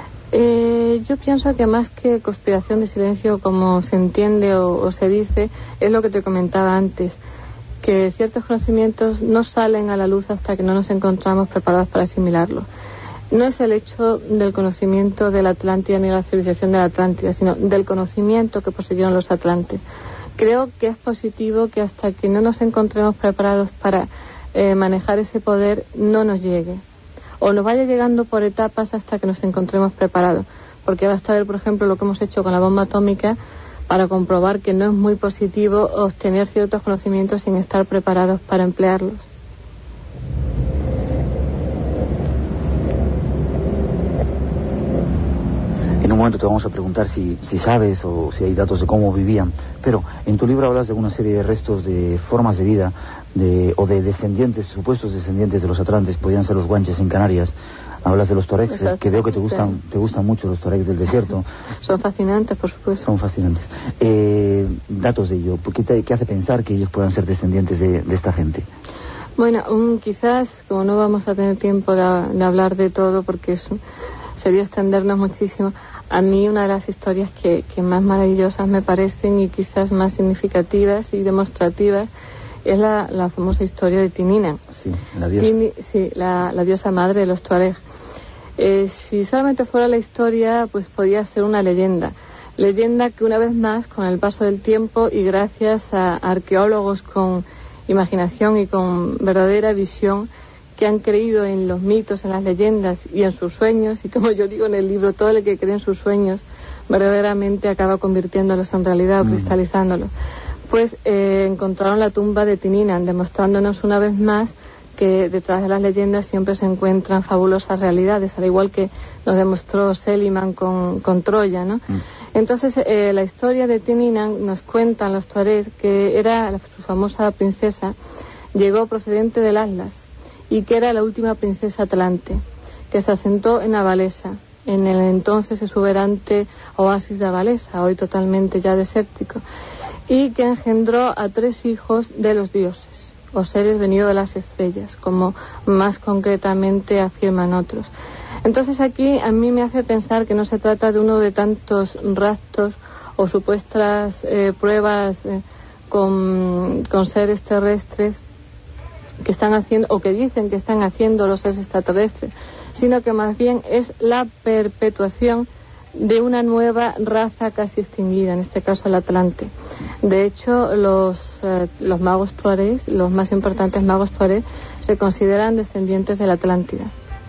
Eh, yo pienso que más que conspiración de silencio, como se entiende o, o se dice, es lo que te comentaba antes, que ciertos conocimientos no salen a la luz hasta que no nos encontramos preparados para asimilarlos. No es el hecho del conocimiento de la Atlántida ni de la civilización de la Atlántida, sino del conocimiento que poseyeron los atlantes. Creo que es positivo que hasta que no nos encontremos preparados para eh, manejar ese poder, no nos llegue. O nos vaya llegando por etapas hasta que nos encontremos preparados. Porque basta ver, por ejemplo, lo que hemos hecho con la bomba atómica para comprobar que no es muy positivo obtener ciertos conocimientos sin estar preparados para emplearlos. En un momento te vamos a preguntar si, si sabes o si hay datos de cómo vivían, pero en tu libro hablas de una serie de restos de formas de vida de, o de descendientes, supuestos descendientes de los atlantes, podían ser los guanches en Canarias. Hablas de los tuaregs, Exacto, que veo que te gustan, te gustan mucho los tuaregs del desierto. Son fascinantes, por supuesto. Son fascinantes. Eh, datos de ello, ¿qué, te, ¿qué hace pensar que ellos puedan ser descendientes de, de esta gente? Bueno, um, quizás, como no vamos a tener tiempo de, de hablar de todo, porque eso sería extendernos muchísimo, a mí una de las historias que, que más maravillosas me parecen y quizás más significativas y demostrativas es la, la famosa historia de Tininan. Sí, la diosa. Tini, sí, la, la diosa madre de los tuareg. Eh, si solamente fuera la historia, pues podía ser una leyenda. Leyenda que una vez más, con el paso del tiempo y gracias a arqueólogos con imaginación y con verdadera visión, que han creído en los mitos, en las leyendas y en sus sueños, y como yo digo en el libro, todo el que cree en sus sueños verdaderamente acaba convirtiéndolos en realidad o mm. cristalizándolos. Pues eh, encontraron la tumba de Tininan, demostrándonos una vez más que detrás de las leyendas siempre se encuentran fabulosas realidades, al igual que nos demostró Seliman con, con Troya, ¿no? Mm. Entonces, eh, la historia de Tininan nos cuentan los tuareg que era la, su famosa princesa, llegó procedente del Atlas y que era la última princesa atlante, que se asentó en Avalesa, en el entonces exuberante oasis de Avalesa, hoy totalmente ya desértico, y que engendró a tres hijos de los dioses, o seres venidos de las estrellas, como más concretamente afirman otros. Entonces aquí a mí me hace pensar que no se trata de uno de tantos raptos o supuestas eh, pruebas eh, con, con seres terrestres que están haciendo, o que dicen que están haciendo los seres extraterrestres, sino que más bien es la perpetuación de una nueva raza casi extinguida, en este caso el Atlante. De hecho, los, eh, los magos tuareg, los más importantes magos tuareg, se consideran descendientes de la Atlántida.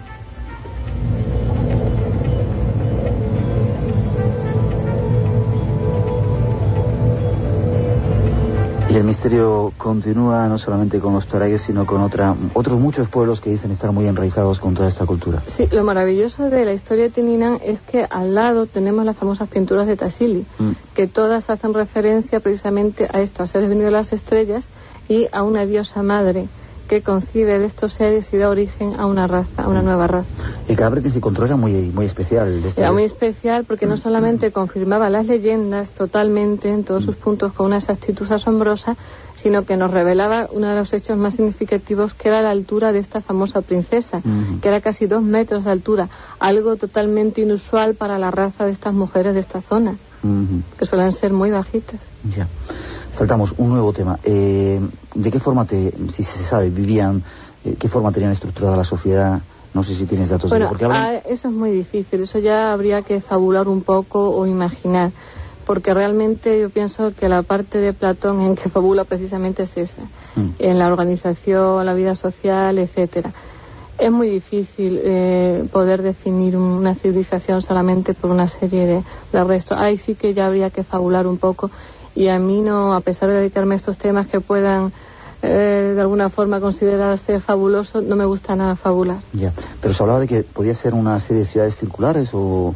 Y el misterio continúa no solamente con los tuaregues, sino con otra, otros muchos pueblos que dicen estar muy enraizados con toda esta cultura. Sí, lo maravilloso de la historia de Tininan es que al lado tenemos las famosas pinturas de Tassili, mm. que todas hacen referencia precisamente a esto, a seres venidos de las estrellas y a una diosa madre que concibe de estos seres y da origen a una raza, a una nueva raza. El cadáver que se encontró era muy, muy especial. Era muy especial porque no solamente confirmaba las leyendas totalmente en todos sus puntos con una exactitud asombrosa, sino que nos revelaba uno de los hechos más significativos, que era la altura de esta famosa princesa, uh-huh. que era casi dos metros de altura, algo totalmente inusual para la raza de estas mujeres de esta zona, uh-huh. que suelen ser muy bajitas. Ya. Saltamos un nuevo tema. Eh, ¿De qué forma, te, si se sabe, vivían, eh, qué forma tenían estructurada la sociedad? No sé si tienes datos. Bueno, de porque hablan... ah, eso es muy difícil. Eso ya habría que fabular un poco o imaginar. Porque realmente yo pienso que la parte de Platón en que fabula precisamente es esa. Mm. En la organización, la vida social, etcétera. Es muy difícil eh, poder definir una civilización solamente por una serie de, de restos. Ahí sí que ya habría que fabular un poco. Y a mí no, a pesar de dedicarme a estos temas que puedan eh, de alguna forma considerarse fabulosos, no me gusta nada fabular. Ya, pero se hablaba de que podía ser una serie de ciudades circulares o...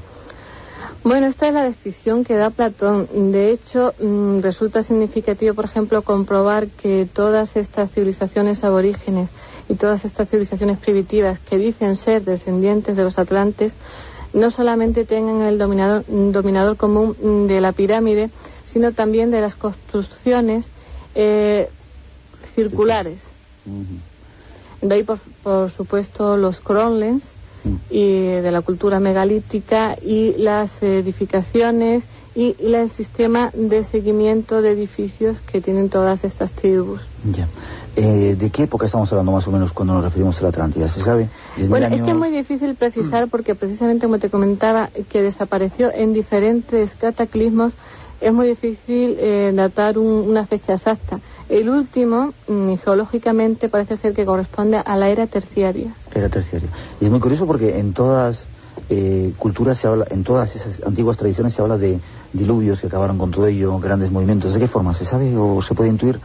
Bueno, esta es la descripción que da Platón. De hecho, mmm, resulta significativo, por ejemplo, comprobar que todas estas civilizaciones aborígenes y todas estas civilizaciones primitivas que dicen ser descendientes de los atlantes, no solamente tengan el dominador, dominador común de la pirámide, sino también de las construcciones eh, circulares. Uh-huh. De ahí, por, por supuesto, los cronlens uh-huh. y de la cultura megalítica y las edificaciones y, y el sistema de seguimiento de edificios que tienen todas estas tribus. Ya. Eh, ¿De qué época estamos hablando más o menos cuando nos referimos a la Atlántida? ¿Se sabe? Bueno, año... es que es muy difícil precisar porque precisamente, como te comentaba, que desapareció en diferentes cataclismos. Es muy difícil eh, datar un, una fecha exacta. El último, mm, geológicamente, parece ser que corresponde a la era terciaria. Era terciaria. Y es muy curioso porque en todas eh, culturas se habla, en todas esas antiguas tradiciones se habla de diluvios que acabaron con todo ello, grandes movimientos. ¿De qué forma? ¿Se sabe o se puede intuir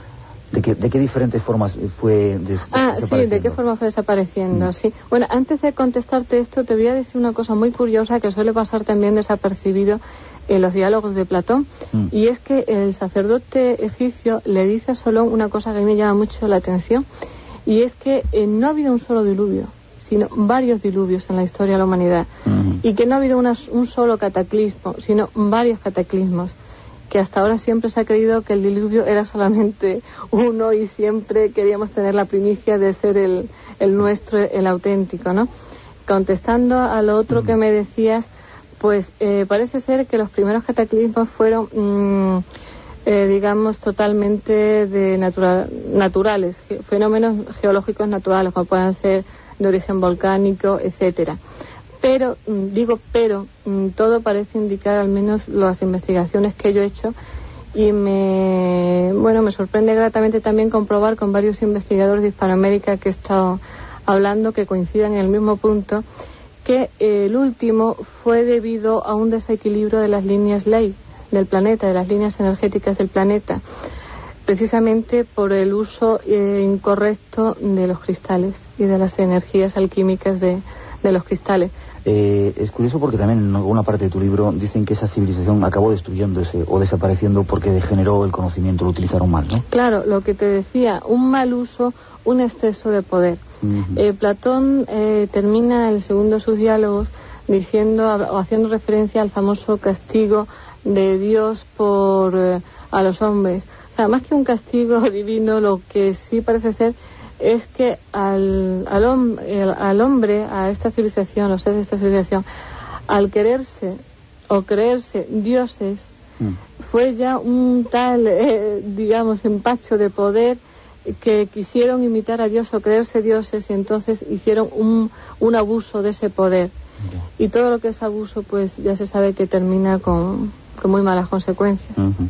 de qué, de qué diferentes formas fue des- ah, desapareciendo? Ah, sí, de qué forma fue desapareciendo, mm. sí. Bueno, antes de contestarte esto, te voy a decir una cosa muy curiosa que suele pasar también desapercibido en los diálogos de Platón, mm. y es que el sacerdote egipcio le dice a Solón una cosa que a mí me llama mucho la atención, y es que eh, no ha habido un solo diluvio, sino varios diluvios en la historia de la humanidad, mm. y que no ha habido una, un solo cataclismo, sino varios cataclismos, que hasta ahora siempre se ha creído que el diluvio era solamente uno y siempre queríamos tener la primicia de ser el, el nuestro, el auténtico, ¿no? Contestando a lo otro que me decías, pues eh, parece ser que los primeros cataclismos fueron, mmm, eh, digamos, totalmente de natura, naturales, fenómenos geológicos naturales, como puedan ser de origen volcánico, etcétera. Pero, digo pero, todo parece indicar, al menos las investigaciones que yo he hecho, y me, bueno, me sorprende gratamente también comprobar con varios investigadores de Hispanoamérica que he estado hablando, que coincidan en el mismo punto, que eh, el último fue debido a un desequilibrio de las líneas ley del planeta, de las líneas energéticas del planeta, precisamente por el uso eh, incorrecto de los cristales y de las energías alquímicas de, de los cristales. Eh, es curioso porque también en alguna parte de tu libro dicen que esa civilización acabó destruyéndose o desapareciendo porque degeneró el conocimiento, lo utilizaron mal, ¿no? Claro, lo que te decía, un mal uso, un exceso de poder. Uh-huh. eh, Platón eh, termina el segundo de sus diálogos diciendo o haciendo referencia al famoso castigo de Dios por eh, a los hombres. O sea, más que un castigo divino, lo que sí parece ser es que al, al, hom el, al hombre, a esta civilización, los seres de esta civilización, al quererse o creerse dioses, mm. fue ya un tal, eh, digamos, empacho de poder que quisieron imitar a Dios o creerse dioses y entonces hicieron un, un abuso de ese poder. Okay. Y todo lo que es abuso, pues ya se sabe que termina con, con muy malas consecuencias. Uh-huh.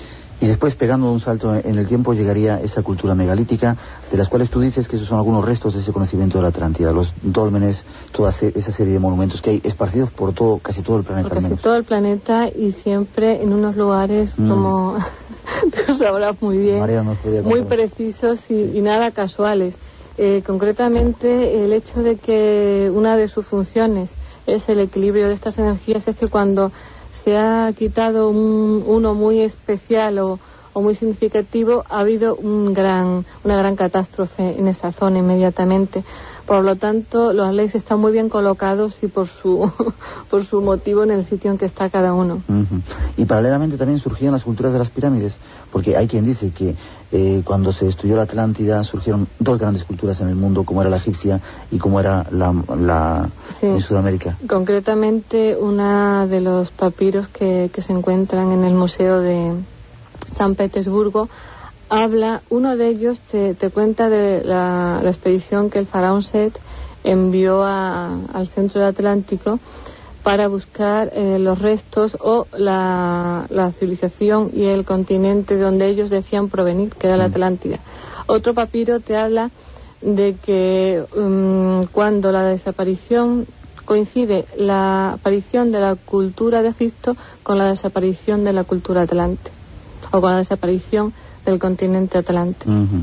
Y después, pegando un salto en el tiempo, llegaría esa cultura megalítica, de las cuales tú dices que esos son algunos restos de ese conocimiento de la Atlántida, los dólmenes, toda esa serie de monumentos que hay esparcidos por todo, casi todo el planeta. Por casi todo el planeta y siempre en unos lugares mm. como tú sabrás muy bien, muy precisos y, y nada casuales. Eh, concretamente, el hecho de que una de sus funciones es el equilibrio de estas energías es que cuando se ha quitado un, uno muy especial o, o muy significativo, ha habido un gran, una gran catástrofe en esa zona inmediatamente. Por lo tanto, los leyes están muy bien colocados y por su por su motivo en el sitio en que está cada uno. Uh-huh. Y paralelamente también surgían las culturas de las pirámides, porque hay quien dice que eh, cuando se destruyó la Atlántida surgieron dos grandes culturas en el mundo, como era la egipcia y como era la, la sí. en Sudamérica. Concretamente, una de los papiros que, que se encuentran en el Museo de San Petersburgo habla, uno de ellos te, te cuenta de la, la expedición que el faraón Set envió a, al centro del Atlántico para buscar eh, los restos o la, la civilización y el continente de donde ellos decían provenir, que era la Atlántida. Otro papiro te habla de que um, cuando la desaparición coincide la aparición de la cultura de Egipto con la desaparición de la cultura atlante, o con la desaparición del continente atlante. Uh-huh.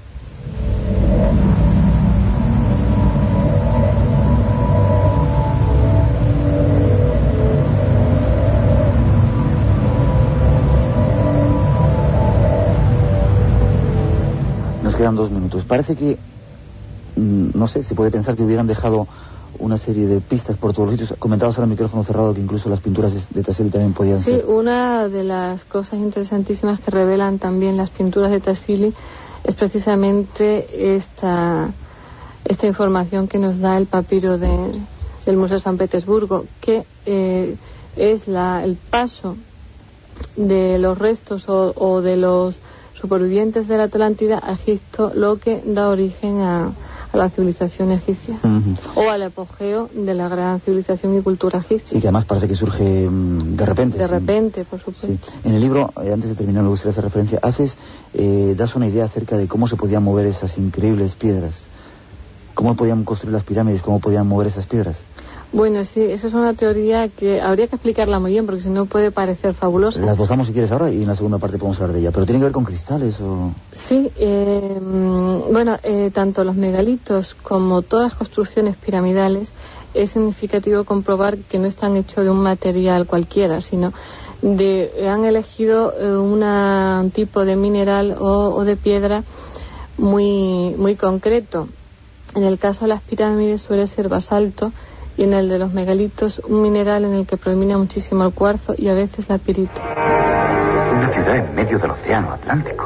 Nos quedan dos minutos. Parece que, no sé, se puede pensar que hubieran dejado una serie de pistas por todos los sitios. Comentabas ahora el micrófono cerrado que incluso las pinturas de Tassili también podían sí, ser. Sí, una de las cosas interesantísimas que revelan también las pinturas de Tassili es precisamente esta, esta información que nos da el papiro de, del Museo de San Petersburgo, que eh, es la, el paso de los restos o, o de los supervivientes de la Atlántida a Egipto, lo que da origen a a la civilización egipcia, uh-huh. o al apogeo de la gran civilización y cultura egipcia. Sí, que además parece que surge um, de repente. De sí. repente, por supuesto. Sí. En el libro, eh, antes de terminar, me gustaría hacer referencia, haces, eh, das una idea acerca de cómo se podían mover esas increíbles piedras. ¿Cómo podían construir las pirámides? ¿Cómo podían mover esas piedras? Bueno, sí, esa es una teoría que habría que explicarla muy bien, porque si no puede parecer fabulosa. La esbozamos si quieres ahora y en la segunda parte podemos hablar de ella. ¿Pero tiene que ver con cristales o...? Sí, eh, bueno, eh, tanto los megalitos como todas las construcciones piramidales es significativo comprobar que no están hechos de un material cualquiera, sino de han elegido eh, una, un tipo de mineral o, o de piedra muy, muy concreto. En el caso de las pirámides suele ser basalto, y en el de los megalitos un mineral en el que predomina muchísimo el cuarzo y a veces la pirita. ciudad en medio del océano Atlántico.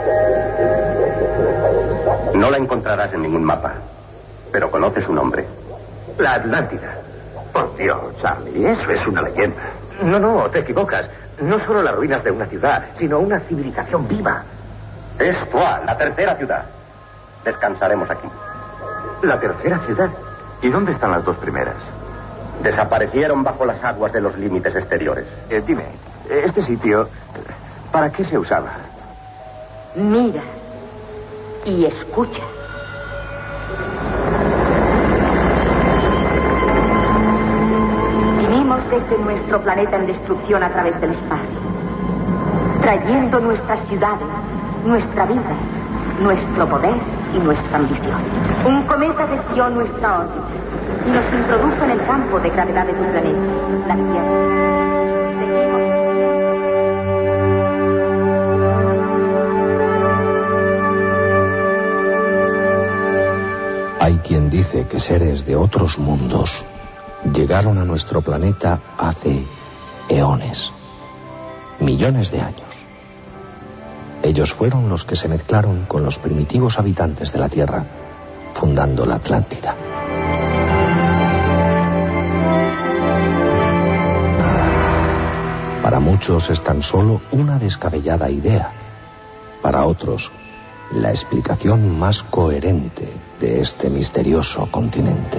No la encontrarás en ningún mapa, pero conoces su nombre. La Atlántida. Por Dios, Charlie, eso es una leyenda. No, no, te equivocas. No solo las ruinas de una ciudad, sino una civilización viva. Es Troa, la tercera ciudad. Descansaremos aquí. ¿La tercera ciudad? ¿Y dónde están las dos primeras? Desaparecieron bajo las aguas de los límites exteriores. Eh, dime, este sitio, ¿para qué se usaba? Mira y escucha. Vinimos desde nuestro planeta en destrucción a través del espacio, trayendo nuestras ciudades, nuestra vida, nuestro poder y nuestra ambición. Un cometa desvió nuestra órbita y nos introdujo en el campo de gravedad de tu planeta, la Tierra. Seguimos. Hay quien dice que seres de otros mundos llegaron a nuestro planeta hace eones, millones de años. Ellos fueron los que se mezclaron con los primitivos habitantes de la Tierra, fundando la Atlántida. Para muchos es tan solo una descabellada idea. Para otros, la explicación más coherente de este misterioso continente.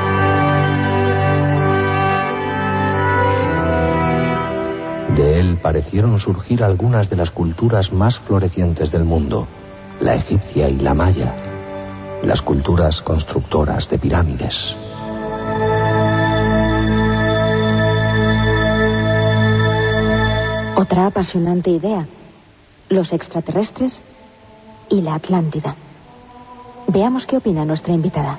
De él parecieron surgir algunas de las culturas más florecientes del mundo, la egipcia y la maya, las culturas constructoras de pirámides. Otra apasionante idea, los extraterrestres y la Atlántida. Veamos qué opina nuestra invitada.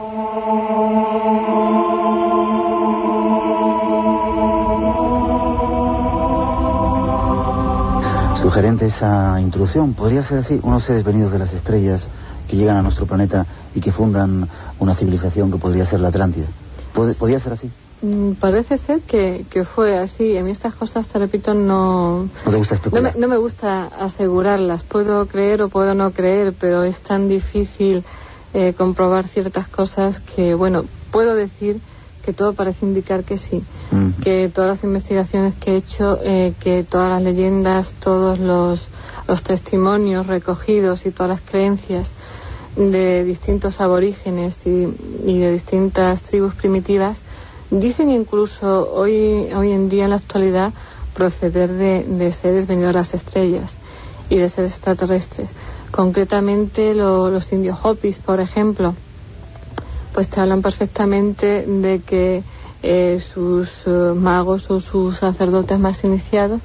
Sugerente esa introducción. Podría ser así, unos seres venidos de las estrellas que llegan a nuestro planeta y que fundan una civilización que podría ser la Atlántida. ¿Podría ser así? Mm, parece ser que, que fue así. A mí estas cosas, te repito, no... ¿No te gusta especular? No me, no me gusta asegurarlas. Puedo creer o puedo no creer, pero es tan difícil eh, comprobar ciertas cosas que, bueno, puedo decir que todo parece indicar que sí. Uh-huh. Que todas las investigaciones que he hecho, eh, que todas las leyendas, todos los, los testimonios recogidos y todas las creencias de distintos aborígenes y, y de distintas tribus primitivas dicen incluso hoy, hoy en día en la actualidad proceder de, de seres venidos de las estrellas y de seres extraterrestres. Concretamente lo, los indios Hopis, por ejemplo, pues te hablan perfectamente de que eh, sus uh, magos o sus sacerdotes más iniciados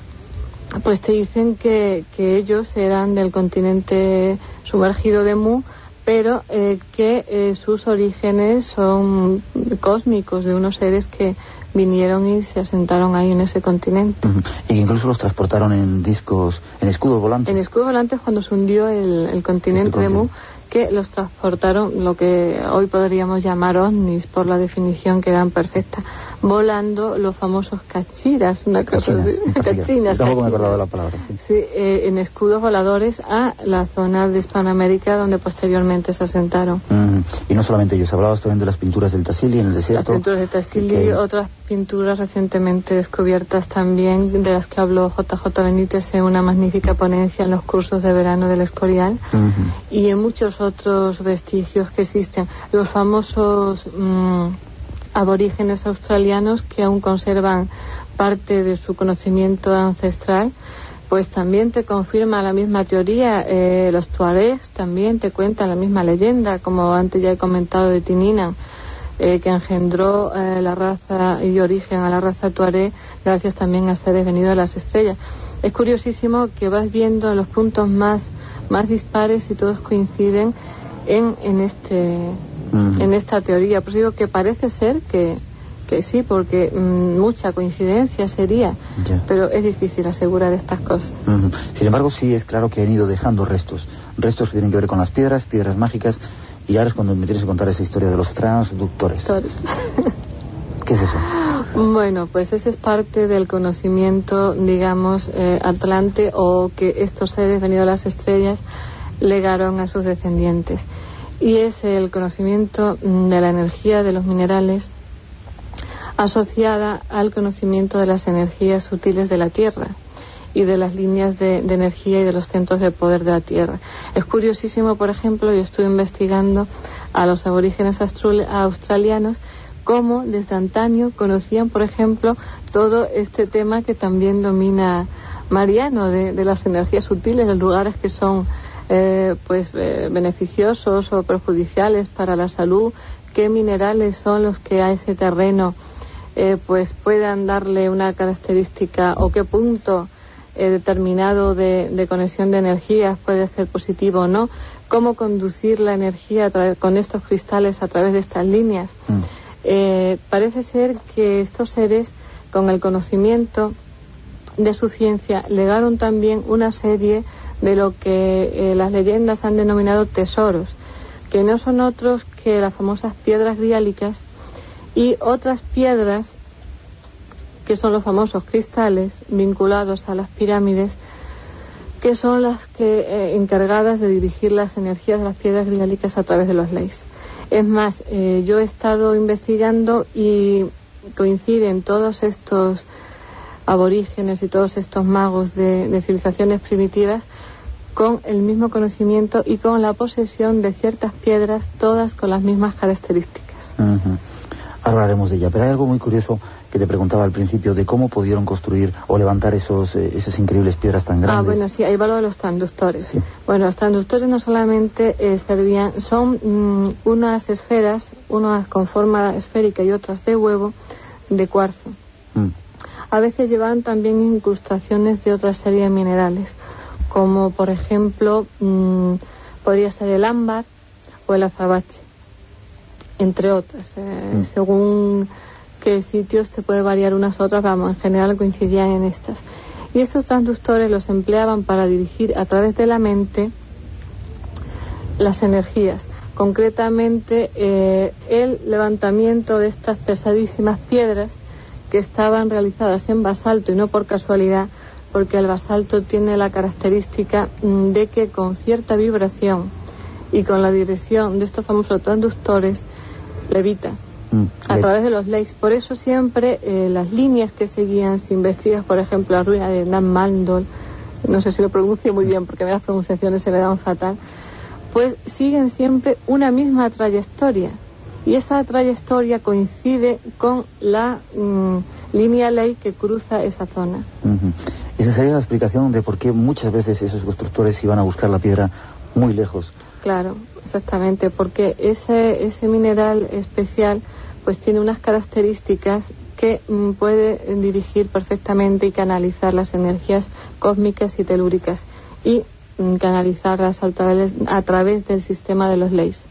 pues te dicen que, que ellos eran del continente sumergido de Mu, pero eh, que eh, sus orígenes son cósmicos, de unos seres que vinieron y se asentaron ahí en ese continente. Uh-huh. Y que incluso los transportaron en discos, en escudos volantes. En escudos volantes cuando se hundió el, el continente de Mu, que los transportaron, lo que hoy podríamos llamar ovnis, por la definición que dan perfecta, volando los famosos cachiras, una cosa así. Cachinas. Tampoco me acordaba de la palabra. Sí, sí eh, en escudos voladores a la zona de Hispanoamérica, donde posteriormente se asentaron. Mm, y no solamente ellos, hablabas también de las pinturas del Tassili en el desierto. Las pinturas del Tassili, que... otras pinturas recientemente descubiertas también, de las que habló J J Benítez en una magnífica ponencia en los cursos de verano del Escorial, uh-huh. y en muchos otros vestigios que existen. Los famosos mmm, aborígenes australianos que aún conservan parte de su conocimiento ancestral, pues también te confirma la misma teoría. Eh, los tuaregs también te cuentan la misma leyenda, como antes ya he comentado de Tininan, eh, que engendró eh, la raza y dio origen a la raza tuareg gracias también a seres venidos de las estrellas. Es curiosísimo que vas viendo los puntos más más dispares y todos coinciden en, en este uh-huh. en esta teoría. Por eso digo que parece ser que, que sí, porque mmm, mucha coincidencia sería, yeah. pero es difícil asegurar estas cosas. Uh-huh. Sin embargo, sí es claro que han ido dejando restos, restos que tienen que ver con las piedras, piedras mágicas, y ahora es cuando me tienes que contar esa historia de los transductores. ¿Qué es eso? Bueno, pues ese es parte del conocimiento, digamos, eh, atlante, o que estos seres venidos de las estrellas legaron a sus descendientes. Y es el conocimiento de la energía de los minerales asociada al conocimiento de las energías sutiles de la Tierra y de las líneas de, de energía y de los centros de poder de la Tierra. Es curiosísimo, por ejemplo, yo estuve investigando a los aborígenes australianos, cómo desde antaño conocían, por ejemplo, todo este tema que también domina Mariano, de, de las energías sutiles, los lugares que son eh, pues eh, beneficiosos o perjudiciales para la salud, qué minerales son los que a ese terreno eh, pues puedan darle una característica, o qué punto eh, determinado de, de conexión de energías puede ser positivo o no, cómo conducir la energía a tra- con estos cristales a través de estas líneas. Mm. Eh, parece ser que estos seres, con el conocimiento de su ciencia, legaron también una serie de lo que eh, las leyendas han denominado tesoros, que no son otros que las famosas piedras griálicas y otras piedras que son los famosos cristales vinculados a las pirámides, que son las que eh, encargadas de dirigir las energías de las piedras griálicas a través de los leyes. Es más, eh, yo he estado investigando y coinciden todos estos aborígenes y todos estos magos de, de civilizaciones primitivas con el mismo conocimiento y con la posesión de ciertas piedras, todas con las mismas características. Uh-huh. Ahora hablaremos de ella, pero hay algo muy curioso que te preguntaba al principio, de cómo pudieron construir o levantar esos eh, esas increíbles piedras tan grandes. Ah, bueno, sí, ahí va lo de los transductores. Sí. Bueno, los transductores no solamente eh, servían, son mmm, unas esferas, unas con forma esférica y otras de huevo, de cuarzo. Mm. A veces llevaban también incrustaciones de otra serie de minerales, como por ejemplo, mmm, podría ser el ámbar o el azabache, entre otras. Eh, mm. Según qué sitios te puede variar unas otras, vamos, en general coincidían en estas. Y estos transductores los empleaban para dirigir a través de la mente las energías. Concretamente, eh, el levantamiento de estas pesadísimas piedras que estaban realizadas en basalto, y no por casualidad, porque el basalto tiene la característica mm, de que con cierta vibración y con la dirección de estos famosos transductores levita mm, a le... través de los leyes. Por eso siempre eh, las líneas que seguían, si investigas, por ejemplo, la ruina de Nan Mandol, no sé si lo pronuncio muy bien porque las pronunciaciones se me dan fatal, pues siguen siempre una misma trayectoria, y esa trayectoria coincide con la mm, línea ley que cruza esa zona. Uh-huh. Esa sería la explicación de por qué muchas veces esos constructores iban a buscar la piedra muy lejos. Claro, exactamente, porque ese ese mineral especial pues tiene unas características que mm, puede dirigir perfectamente y canalizar las energías cósmicas y telúricas y mm, canalizarlas a través, a través del sistema de los leyes.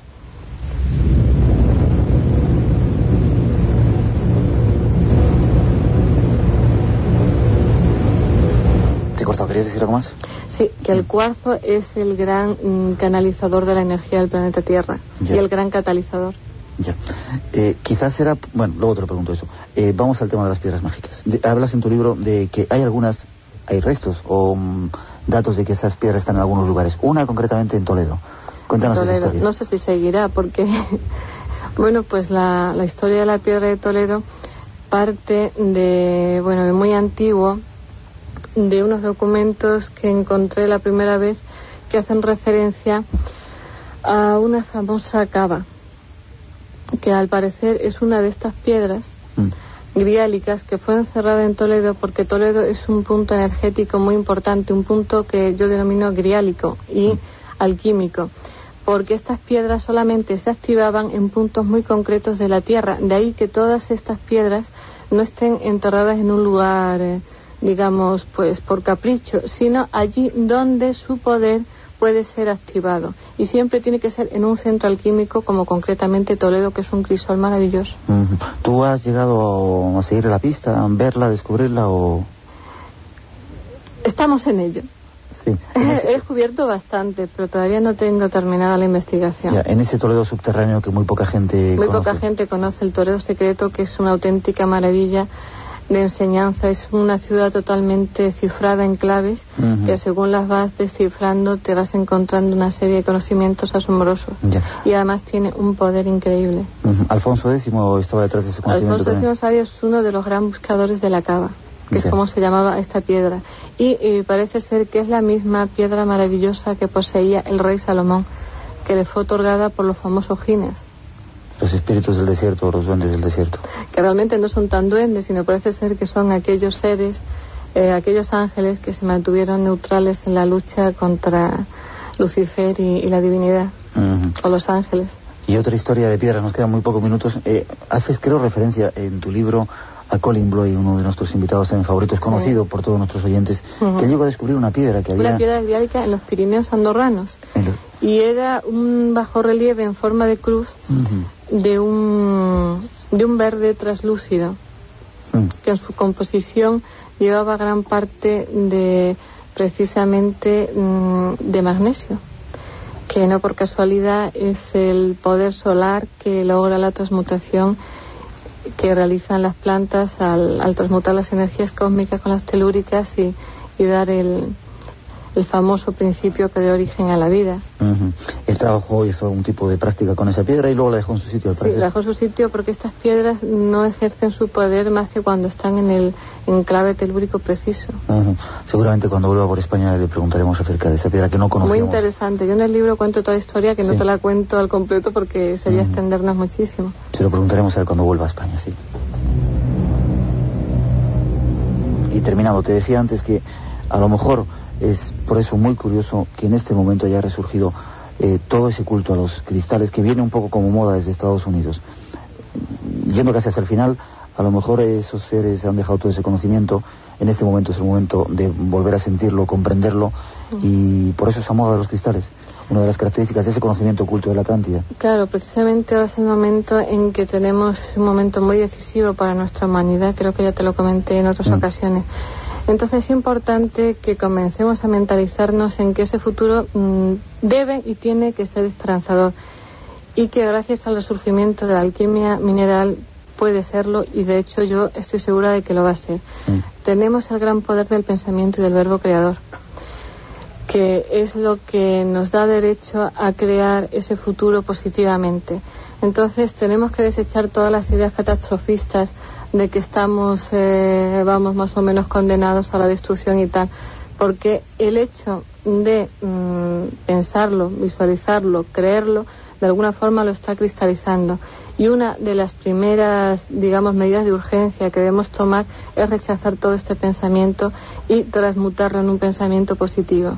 ¿Querías decir algo más? Sí, que el cuarzo es el gran mm, canalizador de la energía del planeta Tierra. Ya. Y el gran catalizador. Ya. Eh, quizás era... Bueno, luego te lo pregunto eso. Eh, vamos al tema de las piedras mágicas. De, hablas en tu libro de que hay algunas... Hay restos o um, datos de que esas piedras están en algunos lugares. Una concretamente en Toledo. Cuéntanos Toledo. esa historia. No sé si seguirá porque... bueno, pues la, la historia de la piedra de Toledo parte de... Bueno, de muy antiguo... de unos documentos que encontré la primera vez que hacen referencia a una famosa cava, que al parecer es una de estas piedras mm. griálicas que fue encerrada en Toledo, porque Toledo es un punto energético muy importante, un punto que yo denomino griálico y mm. alquímico, porque estas piedras solamente se activaban en puntos muy concretos de la Tierra, de ahí que todas estas piedras no estén enterradas en un lugar... Eh, digamos, pues por capricho, sino allí donde su poder puede ser activado. Y siempre tiene que ser en un centro alquímico, como concretamente Toledo, que es un crisol maravilloso. Uh-huh. ¿Tú has llegado a seguir la pista, a verla, a descubrirla o...? Estamos en ello. Sí. Ese... He descubierto bastante, pero todavía no tengo terminada la investigación. Ya, en ese Toledo subterráneo que muy poca gente Muy conoce. poca gente conoce el Toledo secreto, que es una auténtica maravilla de enseñanza. Es una ciudad totalmente cifrada en claves, uh-huh. que según las vas descifrando te vas encontrando una serie de conocimientos asombrosos. Ya. Y además tiene un poder increíble. Uh-huh. Alfonso X estaba detrás de ese conocimiento. Alfonso X sabio es uno de los gran buscadores de la cava, que ya. es como se llamaba esta piedra. Y, y parece ser que es la misma piedra maravillosa que poseía el rey Salomón, que le fue otorgada por los famosos jines. Los espíritus del desierto, o los duendes del desierto. Que realmente no son tan duendes, sino parece ser que son aquellos seres, eh, aquellos ángeles que se mantuvieron neutrales en la lucha contra Lucifer y, y la divinidad, uh-huh. o los ángeles. Y otra historia de piedras, nos quedan muy pocos minutos. Eh, haces, creo, referencia en tu libro a Colin Bloy, uno de nuestros invitados también favoritos, conocido sí. por todos nuestros oyentes, uh-huh. que llegó a descubrir una piedra que había... Una piedra griálica en los Pirineos andorranos. Lo... Y era un bajorrelieve en forma de cruz, uh-huh. de un de un verde traslúcido, uh-huh. que en su composición llevaba gran parte de, precisamente, de magnesio, que no por casualidad es el poder solar que logra la transmutación que realizan las plantas al, al transmutar las energías cósmicas con las telúricas y, y dar el, el famoso principio que dio origen a la vida. Uh-huh. Él trabajó, hizo algún tipo de práctica con esa piedra y luego la dejó en su sitio, al sí, parecer. la dejó en su sitio porque estas piedras no ejercen su poder más que cuando están en el enclave telúrico preciso. Uh-huh. Seguramente cuando vuelva por España le preguntaremos acerca de esa piedra que no conocíamos. Muy interesante. Yo en el libro cuento toda la historia, que sí. no te la cuento al completo porque sería uh-huh. extendernos muchísimo. Se lo preguntaremos a él cuando vuelva a España, sí. Y terminado, te decía antes que a lo mejor es por eso muy curioso que en este momento haya resurgido eh, todo ese culto a los cristales que viene un poco como moda desde Estados Unidos. Yendo casi hacia el final, a lo mejor esos seres han dejado todo ese conocimiento. En este momento es el momento de volver a sentirlo, comprenderlo, y por eso esa moda de los cristales, una de las características de ese conocimiento oculto de la Atlántida. Claro, precisamente ahora es el momento en que tenemos un momento muy decisivo para nuestra humanidad, creo que ya te lo comenté en otras mm. ocasiones. Entonces es importante que comencemos a mentalizarnos en que ese futuro mmm, debe y tiene que ser esperanzador, y que gracias al resurgimiento de la alquimia mineral puede serlo, y de hecho yo estoy segura de que lo va a ser. Mm. Tenemos el gran poder del pensamiento y del verbo creador, que es lo que nos da derecho a crear ese futuro positivamente. Entonces tenemos que desechar todas las ideas catastrofistas de que estamos, eh, vamos más o menos condenados a la destrucción y tal, porque el hecho de mmm, pensarlo, visualizarlo, creerlo, de alguna forma lo está cristalizando. Y una de las primeras, digamos, medidas de urgencia que debemos tomar es rechazar todo este pensamiento y transmutarlo en un pensamiento positivo.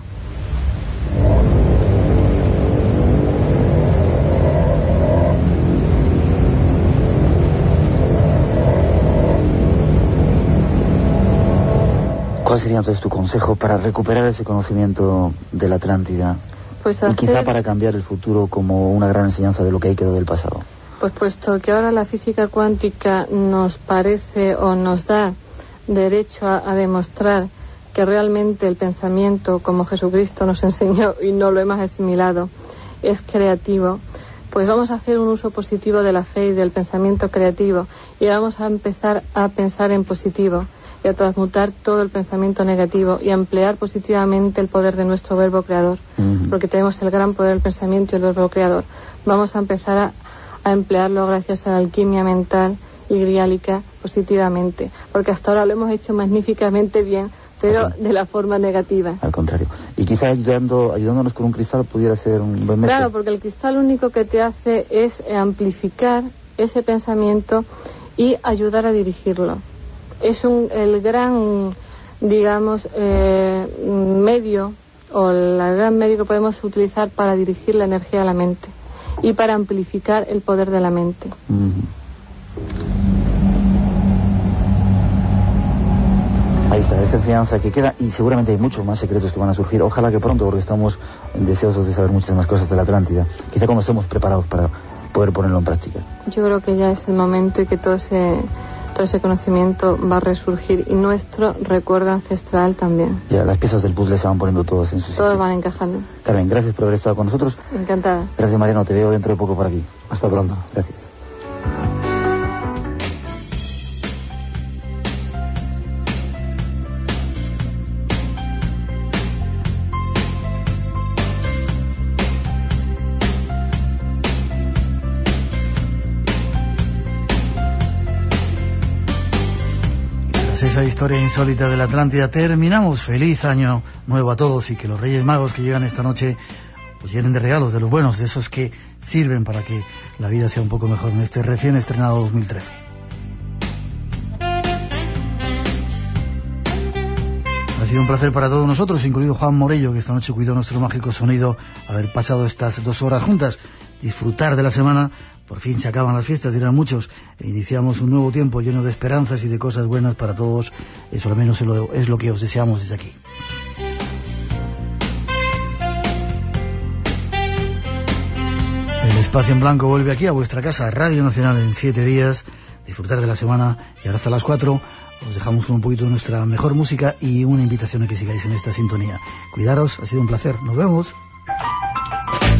¿Cuál sería entonces tu consejo para recuperar ese conocimiento de la Atlántida? Pues hacer... Y quizá para cambiar el futuro como una gran enseñanza de lo que hay quedado del pasado. Pues puesto que ahora la física cuántica nos parece o nos da derecho a, a demostrar que realmente el pensamiento, como Jesucristo nos enseñó y no lo hemos asimilado, es creativo, pues vamos a hacer un uso positivo de la fe y del pensamiento creativo, y vamos a empezar a pensar en positivo y a transmutar todo el pensamiento negativo y a emplear positivamente el poder de nuestro verbo creador, uh-huh. porque tenemos el gran poder del pensamiento y el verbo creador. Vamos a empezar a, a emplearlo gracias a la alquimia mental y griálica positivamente, porque hasta ahora lo hemos hecho magníficamente bien, pero okay. de la forma negativa. Al contrario. Y quizá ayudando, ayudándonos con un cristal pudiera ser un buen método. Claro, porque el cristal lo único que te hace es amplificar ese pensamiento y ayudar a dirigirlo. Es un, el gran, digamos, eh, medio o el gran medio que podemos utilizar para dirigir la energía de la mente y para amplificar el poder de la mente. Uh-huh. Ahí está, esa enseñanza que queda, y seguramente hay muchos más secretos que van a surgir. Ojalá que pronto, porque estamos deseosos de saber muchas más cosas de la Atlántida. Quizá cuando estemos preparados para poder ponerlo en práctica. Yo creo que ya es el momento y que todo se... todo ese conocimiento va a resurgir y nuestro recuerdo ancestral también. Ya, las piezas del puzzle se van poniendo todas en su sitio. Todos van encajando. Carmen, gracias por haber estado con nosotros. Encantada. Gracias, Mariano, te veo dentro de poco por aquí. Hasta pronto. Gracias. Esa historia insólita de la Atlántida terminamos. Feliz año nuevo a todos y que los Reyes Magos que llegan esta noche pues llenen de regalos, de los buenos, de esos que sirven para que la vida sea un poco mejor en este recién estrenado dos mil trece. Ha sido un placer para todos nosotros, incluido Juan Morello, que esta noche cuidó nuestro mágico sonido, haber pasado estas dos horas juntas, disfrutar de la semana. Por fin se acaban las fiestas, dirán muchos, e iniciamos un nuevo tiempo lleno de esperanzas y de cosas buenas para todos. Eso al menos es lo, es lo que os deseamos desde aquí. El Espacio en Blanco vuelve aquí a vuestra casa, Radio Nacional, en siete días. Disfrutar de la semana y ahora hasta las cuatro os dejamos con un poquito de nuestra mejor música y una invitación a que sigáis en esta sintonía. Cuidaros, ha sido un placer. Nos vemos.